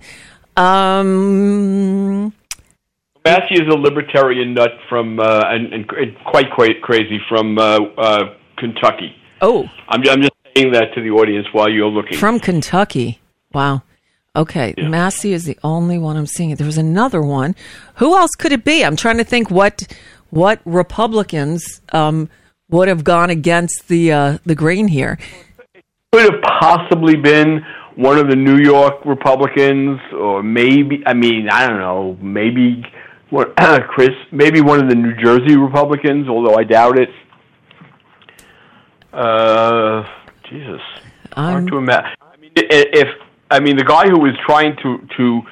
Um, Massey is a libertarian nut from uh, and, and, and quite quite crazy from uh, uh, Kentucky. Oh, I'm I'm just saying that to the audience while you're looking. from Kentucky. Wow. Okay, Yeah. Massey is the only one I'm seeing. There was another one. Who else could it be? I'm trying to think what what Republicans um, would have gone against the uh, the Green here. Could have possibly been one of the New York Republicans, or maybe I mean I don't know, maybe what Chris, maybe one of the New Jersey Republicans, although I doubt it. Uh, Jesus, hard to imagine. I mean, i- if I mean the guy who was trying to to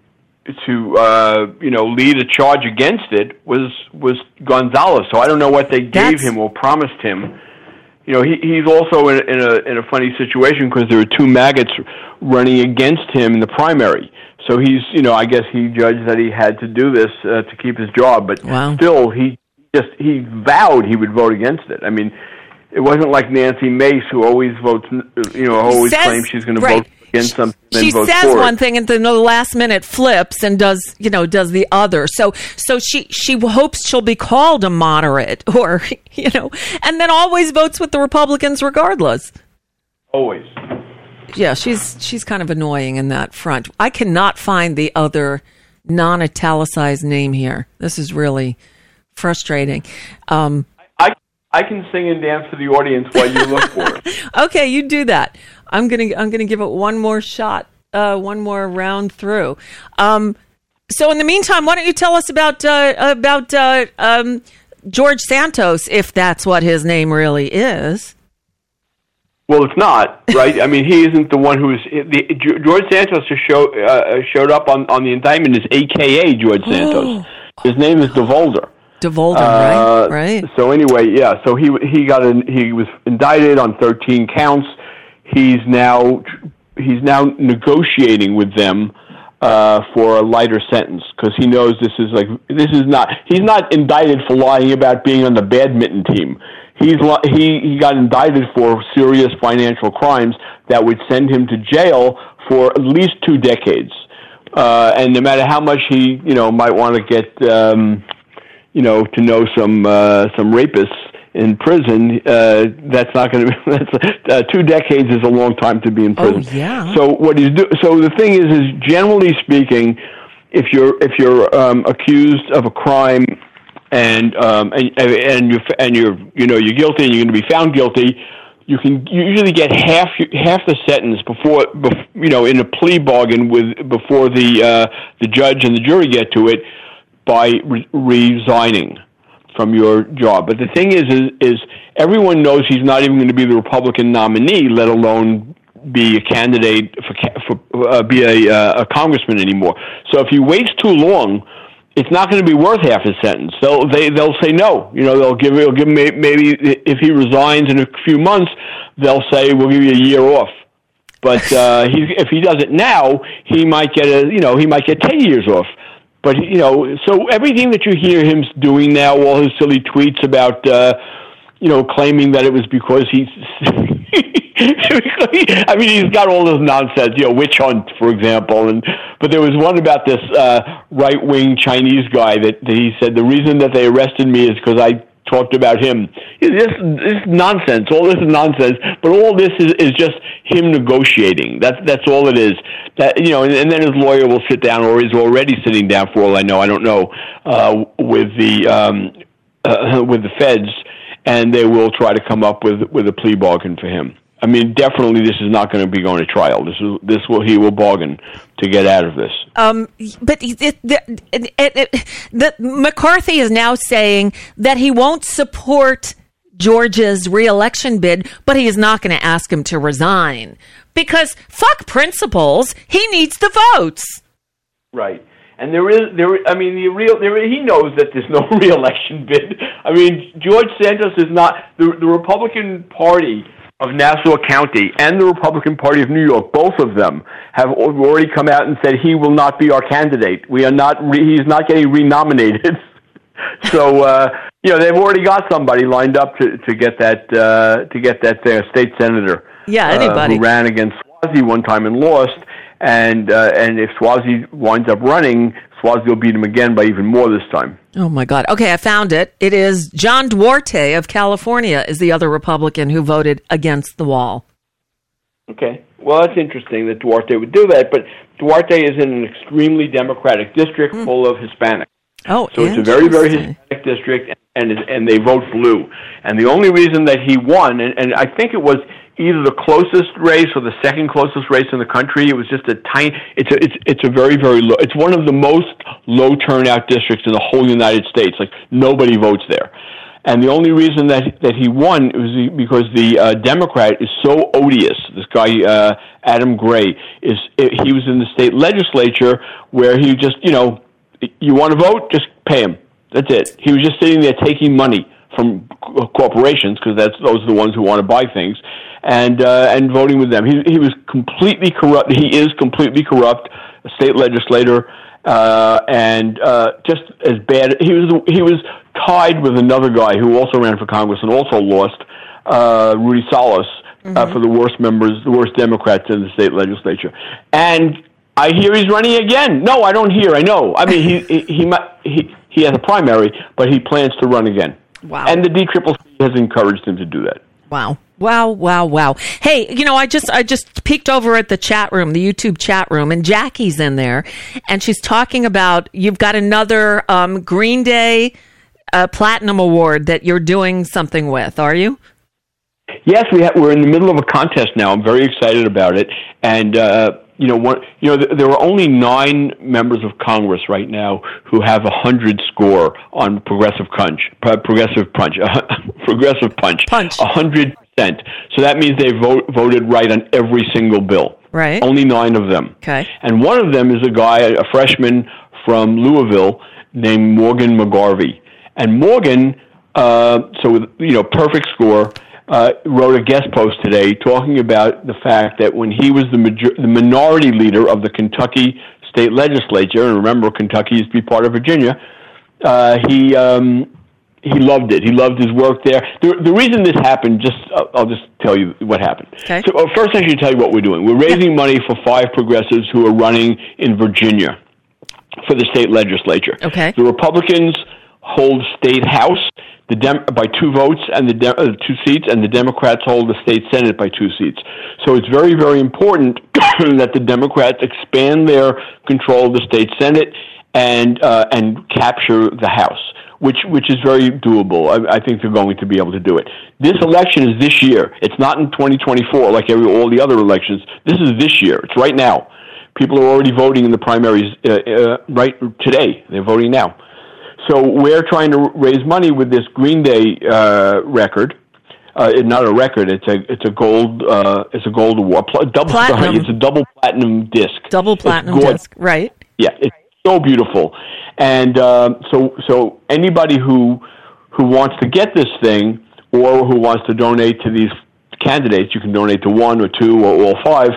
to uh, you know lead a charge against it was was Gonzalez. So I don't know what they gave That's- him or promised him. You know, he he's also in, in a in a funny situation because there are two maggots running against him in the primary. So he's you know I guess he judged that he had to do this uh, to keep his job, but Wow. still he just he vowed he would vote against it. I mean, it wasn't like Nancy Mace who always votes you know always Says- claims she's going to right. vote against something. Then She votes says for one it. thing and then the last minute flips and does you know does the other. So so she she hopes she'll be called a moderate or you know, and then always votes with the Republicans regardless. Always. Yeah, she's she's kind of annoying in that front. I cannot find the other non-italicized name here. This is really frustrating. Um, I I can sing and dance for the audience while you look for it. okay, you do that. I'm gonna I'm gonna give it one more shot, uh, one more round through. Um, so in the meantime, why don't you tell us about uh, about uh, um, George Santos, if that's what his name really is? Well, it's not, right? I mean, he isn't the one who is the George Santos just show, uh, showed up on, on the indictment as A K A George Santos. His name is DeVolder. DeVolder, Uh, right? Right. So anyway, yeah. So he he got in, he was indicted on thirteen counts. He's now he's now negotiating with them uh, for a lighter sentence because he knows this is like this is not he's not indicted for lying about being on the badminton team. He's li- he he got indicted for serious financial crimes that would send him to jail for at least two decades. Uh, and no matter how much he you know might want to get um, you know to know some uh, some rapists in prison, uh, that's not going to be. That's uh, two decades is a long time to be in prison. Oh, yeah. So what he's do? So the thing is, is generally speaking, if you're if you're um, accused of a crime and um, and and you and you're you know you're guilty and you're going to be found guilty, you can usually get half half the sentence before, before you know in a plea bargain with before the uh, the judge and the jury get to it by re- resigning from your job. But the thing is, is, is everyone knows he's not even going to be the Republican nominee, let alone be a candidate for, for uh, be a, uh, a congressman anymore. So if he waits too long, it's not going to be worth half his sentence. They'll they they'll say no. You know, they'll give they'll give him maybe if he resigns in a few months, they'll say we'll give you a year off. But uh, he, if he does it now, he might get a you know he might get ten years off. But, you know, so everything that you hear him doing now, all his silly tweets about, uh, you know, claiming that it was because he I mean, he's got all this nonsense, you know, witch hunt, for example. And but there was one about this uh, right-wing Chinese guy that, that he said the reason that they arrested me is because I talked about him. This, this is nonsense. All this is nonsense. But all this is, is just him negotiating. That's that's all it is. That you know, and, and then his lawyer will sit down, or is already sitting down, for all I know. I don't know uh, with the um, uh, with the feds, and they will try to come up with with a plea bargain for him. I mean, definitely, this is not going to be going to trial. This is this will he will bargain to get out of this. Um, but it, it, it, it, the, McCarthy is now saying that he won't support Georgia's reelection bid, but he is not going to ask him to resign because fuck principles. He needs the votes. Right. And there is there. I mean, the real. There, he knows that there's no reelection bid. I mean, George Santos is not the the Republican Party of Nassau County and the Republican Party of New York, both of them have already come out and said he will not be our candidate. We are not. Re- he's not getting renominated. so uh, you know they've already got somebody lined up to, to get that uh, to get that uh, state senator. Yeah, anybody uh, who ran against Suozzi one time and lost. And uh, and if Suozzi winds up running, Suozzi will beat him again by even more this time. Oh, my God. Okay, I found it. It is John Duarte of California is the other Republican who voted against the wall. Okay. Well, that's interesting that Duarte would do that, but Duarte is in an extremely Democratic district mm. full of Hispanics. Oh, so it's a very, very Hispanic district, and and they vote blue. And the only reason that he won, and, and I think it was either the closest race or the second closest race in the country. It was just a tiny. It's a it's it's a very very low. It's one of the most low turnout districts in the whole United States. Like nobody votes there, and the only reason that that he won was because the uh, Democrat is so odious. This guy uh, Adam Gray is. He was in the state legislature where he just you know you want to vote, just pay him. That's it. He was just sitting there taking money from corporations because that's those are the ones who want to buy things. And uh, and voting with them, he he was completely corrupt. He is completely corrupt, a state legislator, uh, and uh, just as bad. He was he was tied with another guy who also ran for Congress and also lost, uh, Rudy Salas, mm-hmm. uh, for the worst members, the worst Democrats in the state legislature. And I hear he's running again. No, I don't hear. I know. I mean, he he he he, he has a primary, but he plans to run again. Wow. And the D C C C has encouraged him to do that. Wow. Wow, wow, wow. Hey, you know, I just I just peeked over at the chat room, the YouTube chat room, and Jackie's in there, and she's talking about you've got another um, Green Day uh, Platinum Award that you're doing something with, are you? Yes, we ha- we're in the middle of a contest now. I'm very excited about it, and uh, you know, one, you know, th- there are only nine members of Congress right now who have a hundred score on Progressive Punch, Progressive Punch, Progressive Punch, Punch, a hundred. So that means they vote, voted right on every single bill. Right. Only nine of them. Okay. And one of them is a guy, a freshman from Louisville named Morgan McGarvey. And Morgan, uh, so with, you know, perfect score, uh, wrote a guest post today talking about the fact that when he was the, major- the minority leader of the Kentucky state legislature, and remember Kentucky used to be part of Virginia, uh, he... Um, He loved it. He loved his work there. The, the reason this happened, just I'll, I'll just tell you what happened. Okay. So uh, first I should tell you what we're doing. We're raising money for five progressives who are running in Virginia for the state legislature. Okay. The Republicans hold state house the Dem- by two votes and the de- uh, two seats, and the Democrats hold the state senate by two seats. So it's very, very important that the Democrats expand their control of the state senate and uh, and capture the house. Which which is very doable. I, I think they're going to be able to do it. This election is this year. It's not in twenty twenty-four like every all the other elections. This is this year. It's right now. People are already voting in the primaries uh, uh, right today. They're voting now. So we're trying to raise money with this Green Day uh, record. Uh, it's not a record. It's a it's a gold uh, it's a gold award. Pl- double platinum. Sorry, it's a double platinum disc. Double platinum disc. Right. Yeah. It's so beautiful. And uh, so, so anybody who who wants to get this thing, or who wants to donate to these candidates, you can donate to one or two or all five.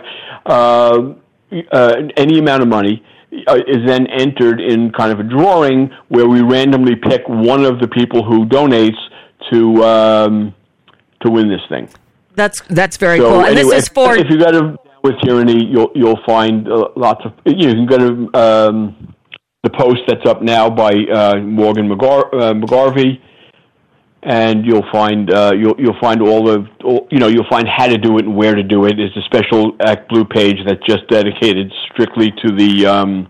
Uh, uh, any amount of money uh, is then entered in kind of a drawing where we randomly pick one of the people who donates to um, to win this thing. That's that's very so cool. And anyway, this is for if you go to Down with Tyranny, you'll you'll find uh, lots of. You can go to um, the post that's up now by uh, Morgan McGar- uh, McGarvey, and you'll find uh, you'll you'll find all the all, you know you'll find how to do it and where to do it. It's a special Act Blue page that's just dedicated strictly to the um,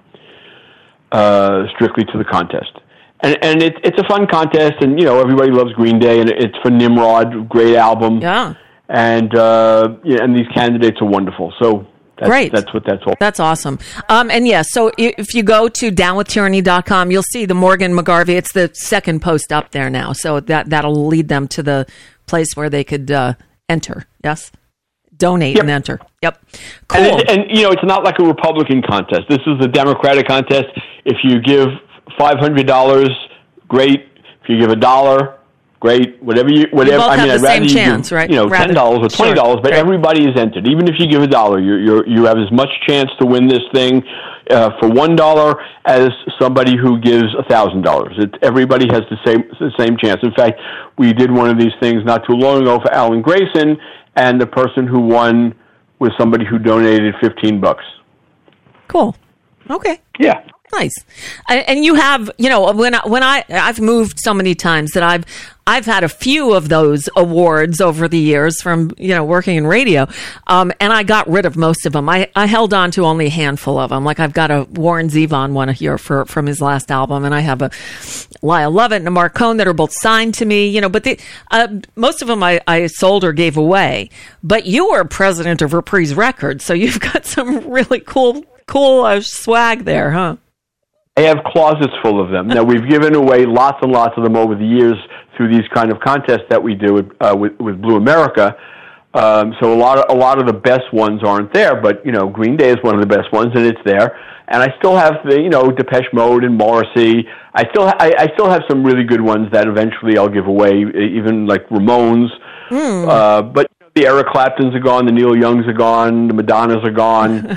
uh, strictly to the contest. And and it's it's a fun contest, and you know everybody loves Green Day, and it's for Nimrod, great album. Yeah. And uh, yeah, and these candidates are wonderful. So that's, Great. That's what that's all. That's awesome. Um, and yes, so if you go to down with tyranny dot com, you'll see the Morgan McGarvey. It's the second post up there now, so that that'll lead them to the place where they could uh, enter. Yes. Donate Yep. and enter. Yep. Cool. And, it, and you know, it's not like a Republican contest. This is a Democratic contest. If you give five hundred dollars, great. If you give a dollar, great. Whatever you, whatever. both I mean, have I'd the same rather you chance, give, right? you know, Rather- ten dollars or twenty dollars, Sure. but Right. everybody is entered. Even if you give a dollar, you you you have as much chance to win this thing uh, for one dollar as somebody who gives a thousand dollars. Everybody has the same the same chance. In fact, we did one of these things not too long ago for Alan Grayson, and the person who won was somebody who donated fifteen bucks. Cool. Okay. Yeah. Nice. And and you have, you know, when I, when I I've moved so many times that I've I've had a few of those awards over the years from, you know, working in radio. Um, and I got rid of most of them. I, I held on to only a handful of them. Like I've got a Warren Zevon one here for from his last album, and I have a Lyle Lovett and a Mark Cohn that are both signed to me, you know, but the, uh, most of them I, I sold or gave away. But you were president of Reprise Records, so you've got some really cool cool uh, swag there, huh? I have closets full of them. Now, we've given away lots and lots of them over the years through these kind of contests that we do with, uh, with, with Blue America. Um, so a lot of a lot of the best ones aren't there, but you know, Green Day is one of the best ones, and it's there. And I still have the, you know, Depeche Mode and Morrissey. I still ha- I, I still have some really good ones that eventually I'll give away, even like Ramones. Mm. Uh, but the Eric Claptons are gone, the Neil Youngs are gone, the Madonnas are gone.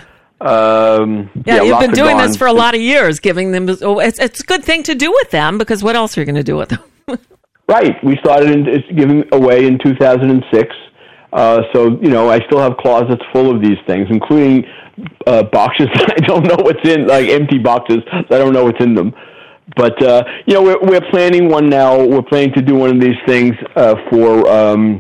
Um, yeah, yeah, you've lots been are doing gone. this for a lot of years, giving them. Oh, it's it's a good thing to do with them, because what else are you going to do with them? Right. We started in, it's giving away in two thousand six. Uh, so, you know, I still have closets full of these things, including uh, boxes that I don't know what's in, like empty boxes that I don't know what's in them. But, uh, you know, we're, we're planning one now. We're planning to do one of these things uh, for um,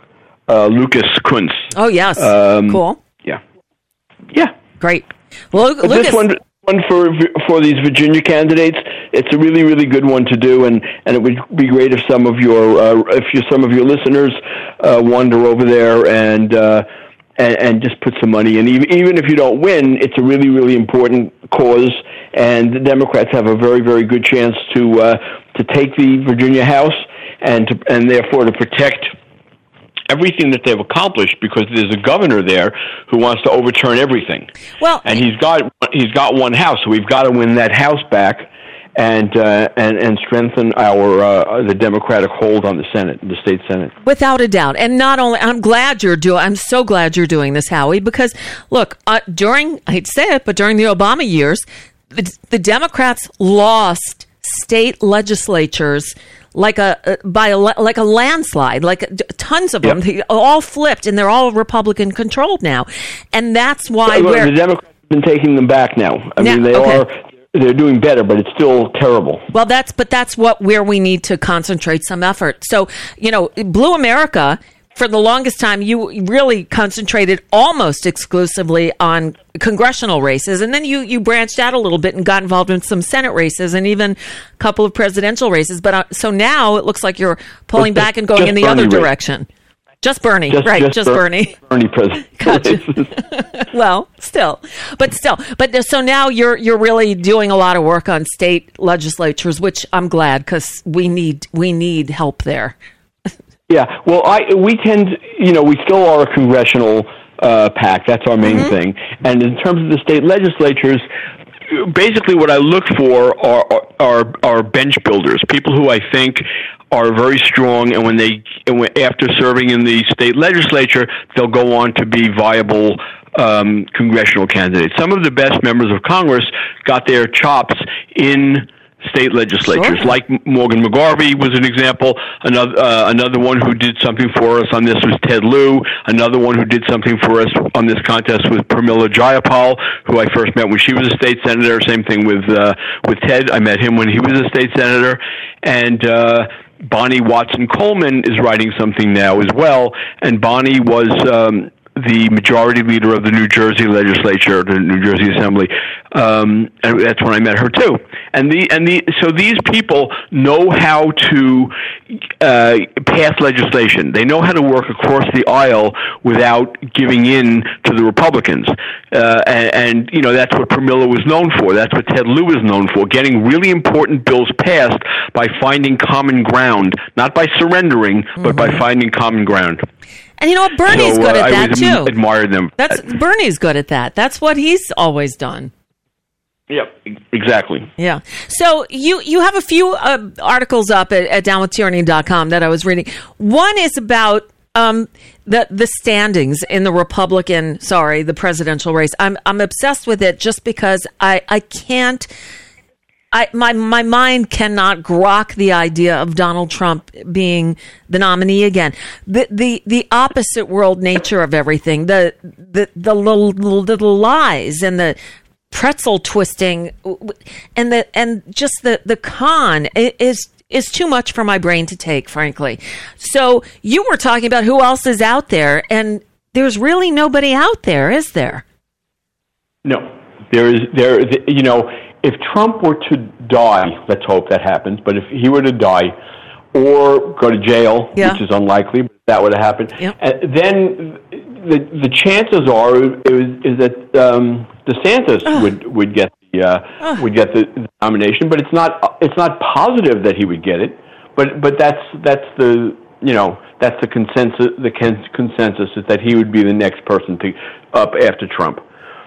uh, Lucas Kunz. Oh, yes. Um, cool. Yeah. Yeah. Great. Well, But Lucas, this one, one for for these Virginia candidates, it's a really, really good one to do, and, and it would be great if some of your uh, if you, some of your listeners uh, wander over there and, uh, and and just put some money in. Even even if you don't win, it's a really, really important cause, and the Democrats have a very, very good chance to uh, to take the Virginia House and to, and therefore to protect everything that they've accomplished, because there's a governor there who wants to overturn everything. Well, and he's got he's got one house, so we've got to win that house back, and uh, and and strengthen our uh, the Democratic hold on the Senate, the state Senate. without a doubt. And not only, I'm glad you're doing, I'm so glad you're doing this, Howie, because look, uh, during, I hate to say it, but during the Obama years, the, the Democrats lost state legislatures like a uh, by a like a landslide, like uh, tons of them. Yep. They all flipped, and they're all Republican controlled now, and that's why Well, we're the Democrats have been taking them back now. I Now- mean, they okay. are they're doing better, but it's still terrible. Well, that's but that's what where we need to concentrate some effort. So, you know, Blue America, for the longest time, you really concentrated almost exclusively on congressional races, and then you you branched out a little bit and got involved in some Senate races and even a couple of presidential races. But uh, so now it looks like you're pulling Just- back and going just in the Bernie other race. direction. Just Bernie, Just, right? just, Just, Ber- Bernie. Bernie president. Gotcha. Well, still, but still, but so now you're you're really doing a lot of work on state legislatures, which I'm glad, because we need we need help there. Yeah, well, I we tend, you know, we still are a congressional uh, pack. That's our main Mm-hmm. thing. And in terms of the state legislatures, basically what I look for are, are are bench builders, people who I think are very strong, and when they and when, after serving in the state legislature, they'll go on to be viable um, congressional candidates. Some of the best members of Congress got their chops in state legislatures, Sure. like Morgan McGarvey was an example. Another uh, another one who did something for us on this was Ted Lieu. Another one who did something for us on this contest was Pramila Jayapal, who I first met when she was a state senator. Same thing with uh, with Ted. I met him when he was a state senator. And uh, Bonnie Watson Coleman is writing something now as well. And Bonnie was um, the majority leader of the New Jersey legislature, the New Jersey Assembly, um, and that's when I met her too. And the and the so these people know how to uh, pass legislation. They know how to work across the aisle without giving in to the Republicans. Uh, and, and you know that's what Pramila was known for. That's what Ted Lieu was known for: getting really important bills passed by finding common ground, not by surrendering, mm-hmm. but by finding common ground. And you know what? Bernie's so, good uh, at I that always too. Admired them. That's Bernie's good at that. That's what he's always done. Yep, exactly. Yeah. So you you have a few uh, articles up at, at down with tyranny dot com that I was reading. One is about um, the the standings in the Republican, sorry, the presidential race. I'm I'm obsessed with it just because I I can't. I, my my mind cannot grok the idea of Donald Trump being the nominee again. The the the opposite world nature of everything, the the the little, little lies and the pretzel twisting, and the and just the the con is is too much for my brain to take, frankly. So you were talking about who else is out there, and there's really nobody out there, is there? No, there is there. You know. If Trump were to die, let's hope that happens, but if he were to die or go to jail, yeah. which is unlikely, but that would have happened, yep. uh, then the the chances are is, is that um, DeSantis oh. would would get the uh, oh. would get the, the nomination, but it's not it's not positive that he would get it, but but that's that's the you know that's the consensus the consensus is that he would be the next person to up after Trump.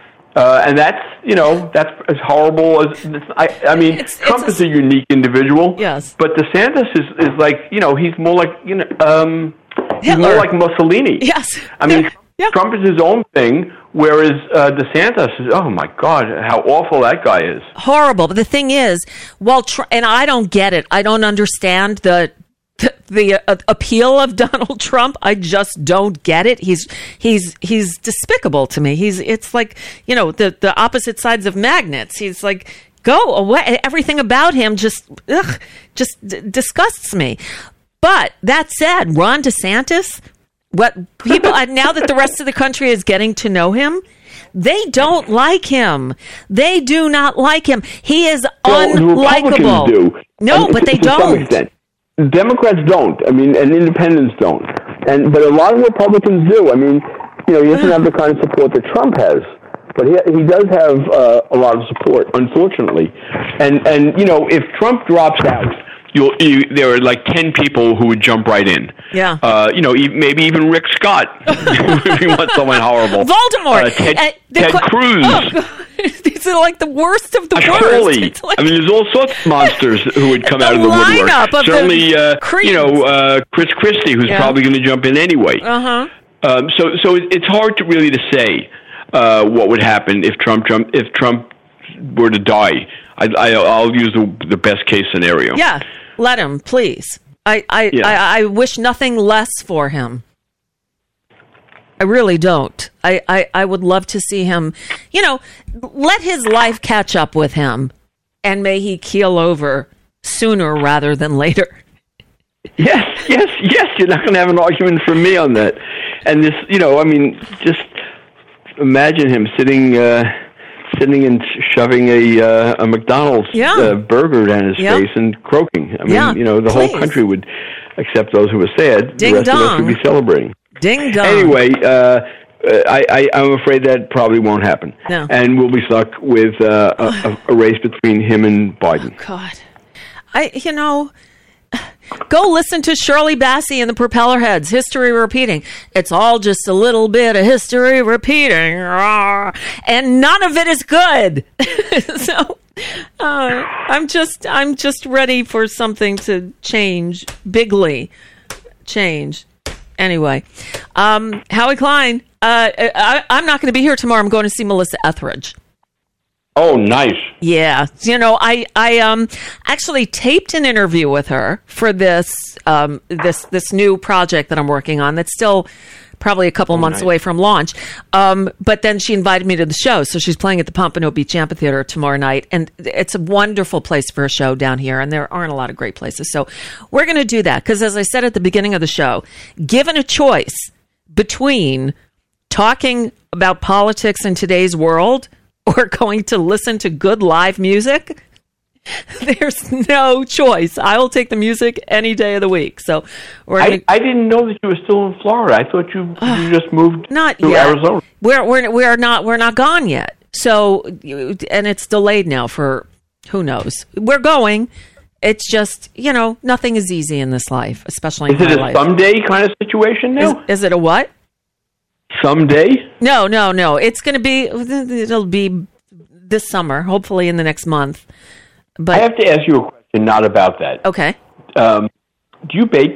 Uh, and that's, you know, that's as horrible as, I, I mean, it's, Trump it's a, is a unique individual. Yes. But DeSantis is, is like, you know, he's more like, you know, um, he's more like Mussolini. Yes. I mean, yeah. Trump is his own thing, whereas uh, DeSantis is, oh my God, how awful that guy is. Horrible. But the thing is, well, tr- and I don't get it. I don't understand the the uh, appeal of Donald Trump. I just don't get it. He's he's he's despicable to me. He's it's like, you know, the the opposite sides of magnets. He's like, go away. Everything about him just ugh, just d- disgusts me. But that said, Ron DeSantis, what people now that the rest of the country is getting to know him, they don't like him. They do not like him. He is well, unlikable. Do. No, and but they to don't. Some extent. Democrats don't. I mean, and independents don't. And but a lot of Republicans do. I mean, you know, he doesn't have the kind of support that Trump has, but he he does have uh, a lot of support, unfortunately. And and you know, if Trump drops out, you'll you, there are like ten people who would jump right in. Yeah. Uh, you know, e- maybe even Rick Scott if you want someone horrible. Voldemort. Uh, Ted, uh, Ted qu- Cruz. Oh, These are like the worst of the Josh worst. Hurley. Like I mean, there's all sorts of monsters who would come the out of the lineup woodwork. Of Certainly, uh, you know, uh, Chris Christie, who's yeah. probably going to jump in anyway. Uh-huh. Um, so, so it's hard to really to say uh, what would happen if Trump, Trump if Trump were to die. I, I, I'll use the, the best case scenario. Yeah, let him, please. I, I, yeah. I, I wish nothing less for him. I really don't. I, I, I would love to see him, you know, let his life catch up with him, and may he keel over sooner rather than later. Yes, yes, yes. You're not going to have an argument from me on that. And this, you know, I mean, just imagine him sitting, uh, sitting and shoving a uh, a McDonald's yeah. uh, burger down his yeah. face and croaking. I mean, yeah, you know, the please. whole country would, except those who were sad. Ding the rest dong. of us would be celebrating. Ding dong. Anyway, uh, I, I, I'm afraid that probably won't happen. No. And we'll be stuck with uh, a, a race between him and Biden. Oh, God. I, you know, go listen to Shirley Bassey and the Propellerheads, History Repeating. It's all just a little bit of history repeating. And none of it is good. So uh, I'm just, I'm just ready for something to change, bigly change. Anyway, um, Howie Klein, uh, I, I'm not going to be here tomorrow. I'm going to see Melissa Etheridge. Oh, nice. Yeah. You know, I, I um actually taped an interview with her for this um this this new project that I'm working on that's still probably a couple Oh, months nice. away from launch. Um, but then she invited me to the show. So she's playing at the Pompano Beach Amphitheater tomorrow night. And it's a wonderful place for a show down here. And there aren't a lot of great places. So we're going to do that. Because as I said at the beginning of the show, given a choice between talking about politics in today's world or going to listen to good live music, there's no choice. I will take the music any day of the week. So we're I, gonna, I didn't know that you were still in Florida. I thought you, you just moved not to yet. Arizona. We're we're we're not we're not gone yet. So you- and it's delayed now for who knows. We're going. It's just, you know, nothing is easy in this life, especially in Is my it a life. someday kind of situation Is, now? is it a what? Someday? No, no, no. It's going to be. It'll be this summer, hopefully in the next month. But I have to ask you a question, not about that. Okay. Um, do you bake?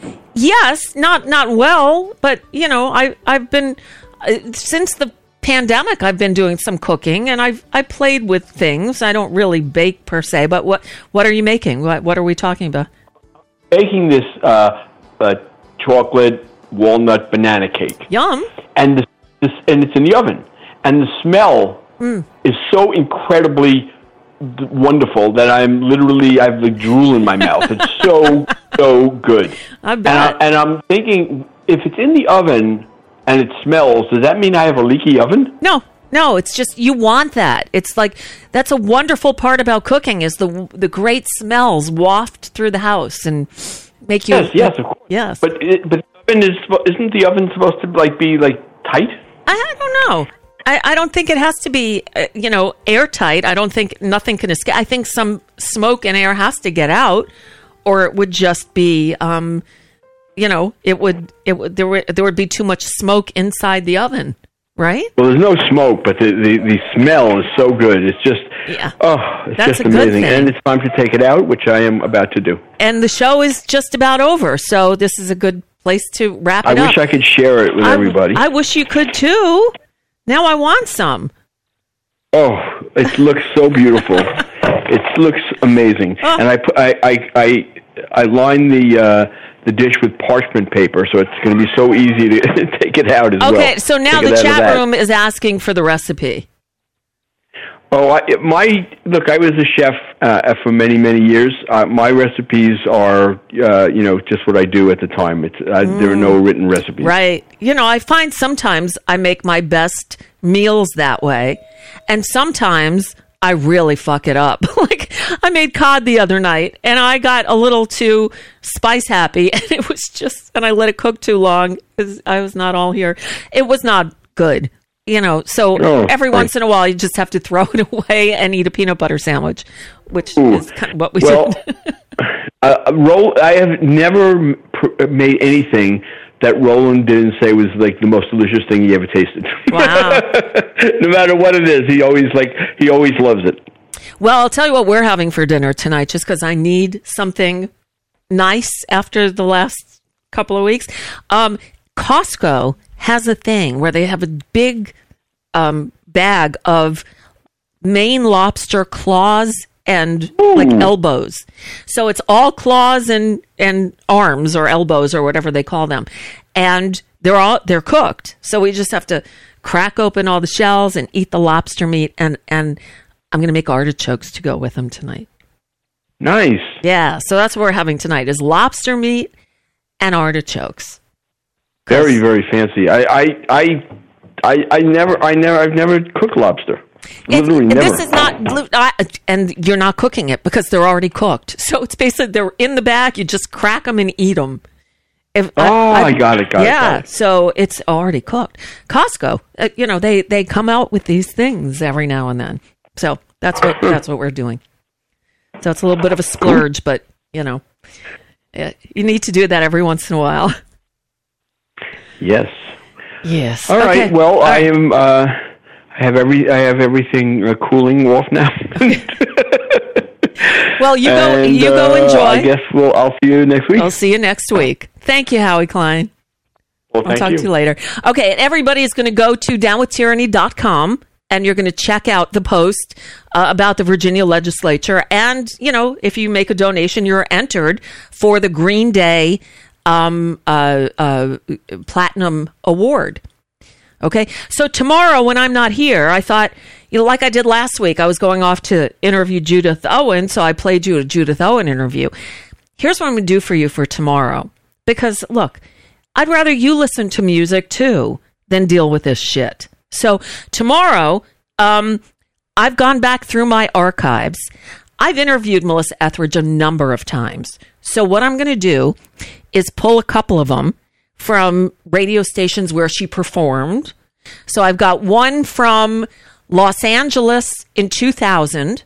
Yes, not not well, but you know, I I've been uh, since the pandemic. I've been doing some cooking, and I've I played with things. I don't really bake per se, but what what are you making? What what are we talking about? Baking this uh, uh, chocolate walnut banana cake. Yum. And this, this and it's in the oven, and the smell Mm. is so incredibly d- wonderful that I'm literally I have like drool in my mouth. It's so so good. I And, bet. I, and I'm thinking, if it's in the oven and it smells, does that mean I have a leaky oven? No, no, it's just you want that. It's like that's a wonderful part about cooking is the the great smells waft through the house and make you. Yes, yes, of course. Yes. But it, but the oven is isn't the oven supposed to like be like tight? I, I don't know. I, I don't think it has to be, uh, you know, airtight. I don't think nothing can escape. I think some smoke and air has to get out, or it would just be, um, you know, it would it would there would there would be too much smoke inside the oven, right? Well, there's no smoke, but the, the, the smell is so good. It's just, Yeah. oh, it's That's just a good amazing. thing. And it's time to take it out, which I am about to do. And the show is just about over, so this is a good place to wrap I it up. wish I could share it with I- everybody. I wish you could too. Now I want some. Oh, it looks so beautiful. It looks amazing. Oh. And I, pu- I, I, I, I line the uh, the dish with parchment paper, so it's going to be so easy to take it out as well. Okay, so now Take it the out of chat that. room is asking for the recipe. Oh, I, my look! I was a chef uh, for many, many years. Uh, my recipes are, uh, you know, just what I do at the time. It's uh, there are no written recipes. Right. You know, I find sometimes I make my best meals that way, and sometimes I really fuck it up. Like I made cod the other night, and I got a little too spice happy, and it was just, and I let it cook too long because I was not all here. It was not good. You know, so Oh, every right. once in a while, you just have to throw it away and eat a peanut butter sandwich, which Ooh. is kind of what we Well, did. uh, roll. I have never m- pr- made anything that Roland didn't say was like the most delicious thing he ever tasted. Wow. No matter what it is, he always like he always loves it. Well, I'll tell you what we're having for dinner tonight, just because I need something nice after the last couple of weeks. Um, Costco has a thing where they have a big um, bag of Maine lobster claws and like elbows. So it's all claws and, and arms or elbows or whatever they call them. And they're all they're cooked. So we just have to crack open all the shells and eat the lobster meat, and, and I'm going to make artichokes to go with them tonight. Nice. Yeah, so that's what we're having tonight is lobster meat and artichokes. Very, very fancy. I, I, I, I, I never, I never, I've never cooked lobster. Literally It's- never. This is not, I, and you're not cooking it because they're already cooked. So it's basically they're in the bag. You just crack them and eat them. If, Oh, I got it, got it, yeah, got it. so it's already cooked. Costco, uh, you know, they they come out with these things every now and then. So that's what that's what we're doing. So it's a little bit of a splurge, but you know, uh, you need to do that every once in a while. Yes. Yes. All right. Okay. Well, All I right. am. Uh, I have every. I have everything uh, cooling off now. Well, you go. And, you go uh, enjoy. I guess we'll. I'll see you next week. I'll see you next week. Thank you, Howie Klein. Well, I'll thank talk you. to you later. Okay, and everybody is going to go to down with tyranny dot com and you're going to check out the post uh, about the Virginia legislature. And, you know, if you make a donation, you're entered for the Green Day um, uh, uh, Platinum Award. Okay. So tomorrow when I'm not here, I thought, you know, like I did last week, I was going off to interview Judith Owen. So I played you a Judith Owen interview. Here's what I'm going to do for you for tomorrow. Because look, I'd rather you listen to music too than deal with this shit. So tomorrow, um, I've gone back through my archives. I've interviewed Melissa Etheridge a number of times. So what I'm going to do is pull a couple of them from radio stations where she performed. So I've got one from Los Angeles in two thousand.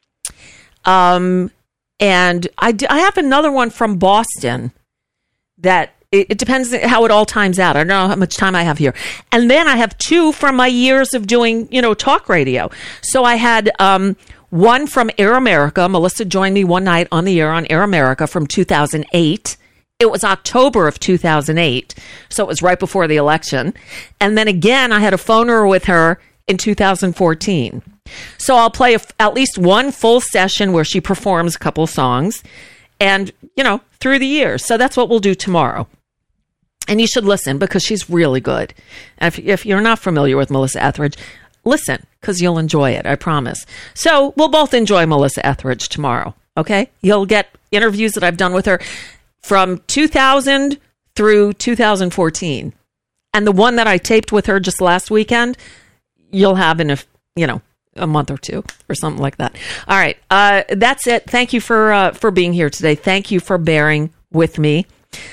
Um, and I, d- I have another one from Boston that it, it depends how it all times out. I don't know how much time I have here. And then I have two from my years of doing, you know, talk radio. So I had um, one from Air America. Melissa joined me one night on the air on Air America from two thousand eight. It was October of two thousand eight, so it was right before the election. And then again, I had a phoner with her in two thousand fourteen. So I'll play a, at least one full session where she performs a couple of songs and, you know, through the years. So that's what we'll do tomorrow. And you should listen because she's really good. And if, if you're not familiar with Melissa Etheridge, listen because you'll enjoy it, I promise. So we'll both enjoy Melissa Etheridge tomorrow, okay? You'll get interviews that I've done with her from two thousand through two thousand fourteen. And the one that I taped with her just last weekend, you'll have in a, you know, a month or two or something like that. All right. Uh, that's it. Thank you for, uh, for being here today. Thank you for bearing with me.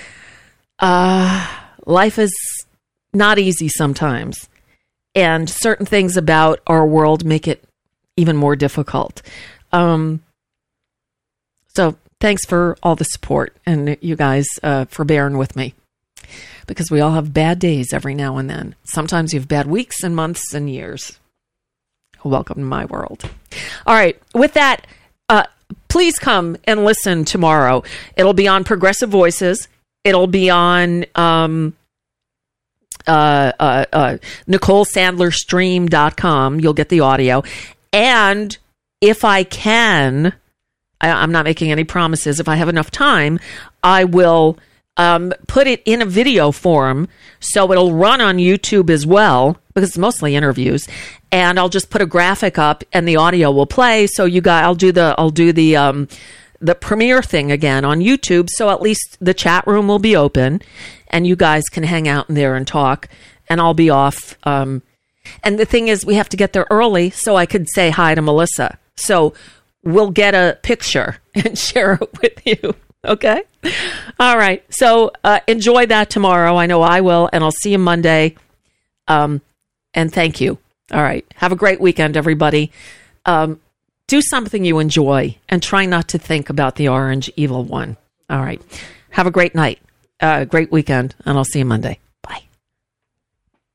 Uh, life is not easy sometimes. And certain things about our world make it even more difficult. Um, so thanks for all the support and you guys uh, for bearing with me. Because we all have bad days every now and then. Sometimes you have bad weeks and months and years. Welcome to my world. All right. With that, uh, please come and listen tomorrow. It'll be on Progressive Voices. It'll be on um, uh, uh, uh, Nicole Sandler Stream dot com. You'll get the audio. And if I can, I, I'm not making any promises. If I have enough time, I will um, put it in a video form so it'll run on YouTube as well because it's mostly interviews. And I'll just put a graphic up and the audio will play. So you guys, I'll do the, I'll do the, um, the premiere thing again on YouTube. So at least the chat room will be open and you guys can hang out in there and talk and I'll be off. Um, and the thing is we have to get there early so I could say hi to Melissa. So we'll get a picture and share it with you. Okay. All right. So uh, enjoy that tomorrow. I know I will. And I'll see you Monday. Um, and thank you. All right. Have a great weekend, everybody. Um, do something you enjoy and try not to think about the orange evil one. All right. Have a great night, uh, great weekend, and I'll see you Monday.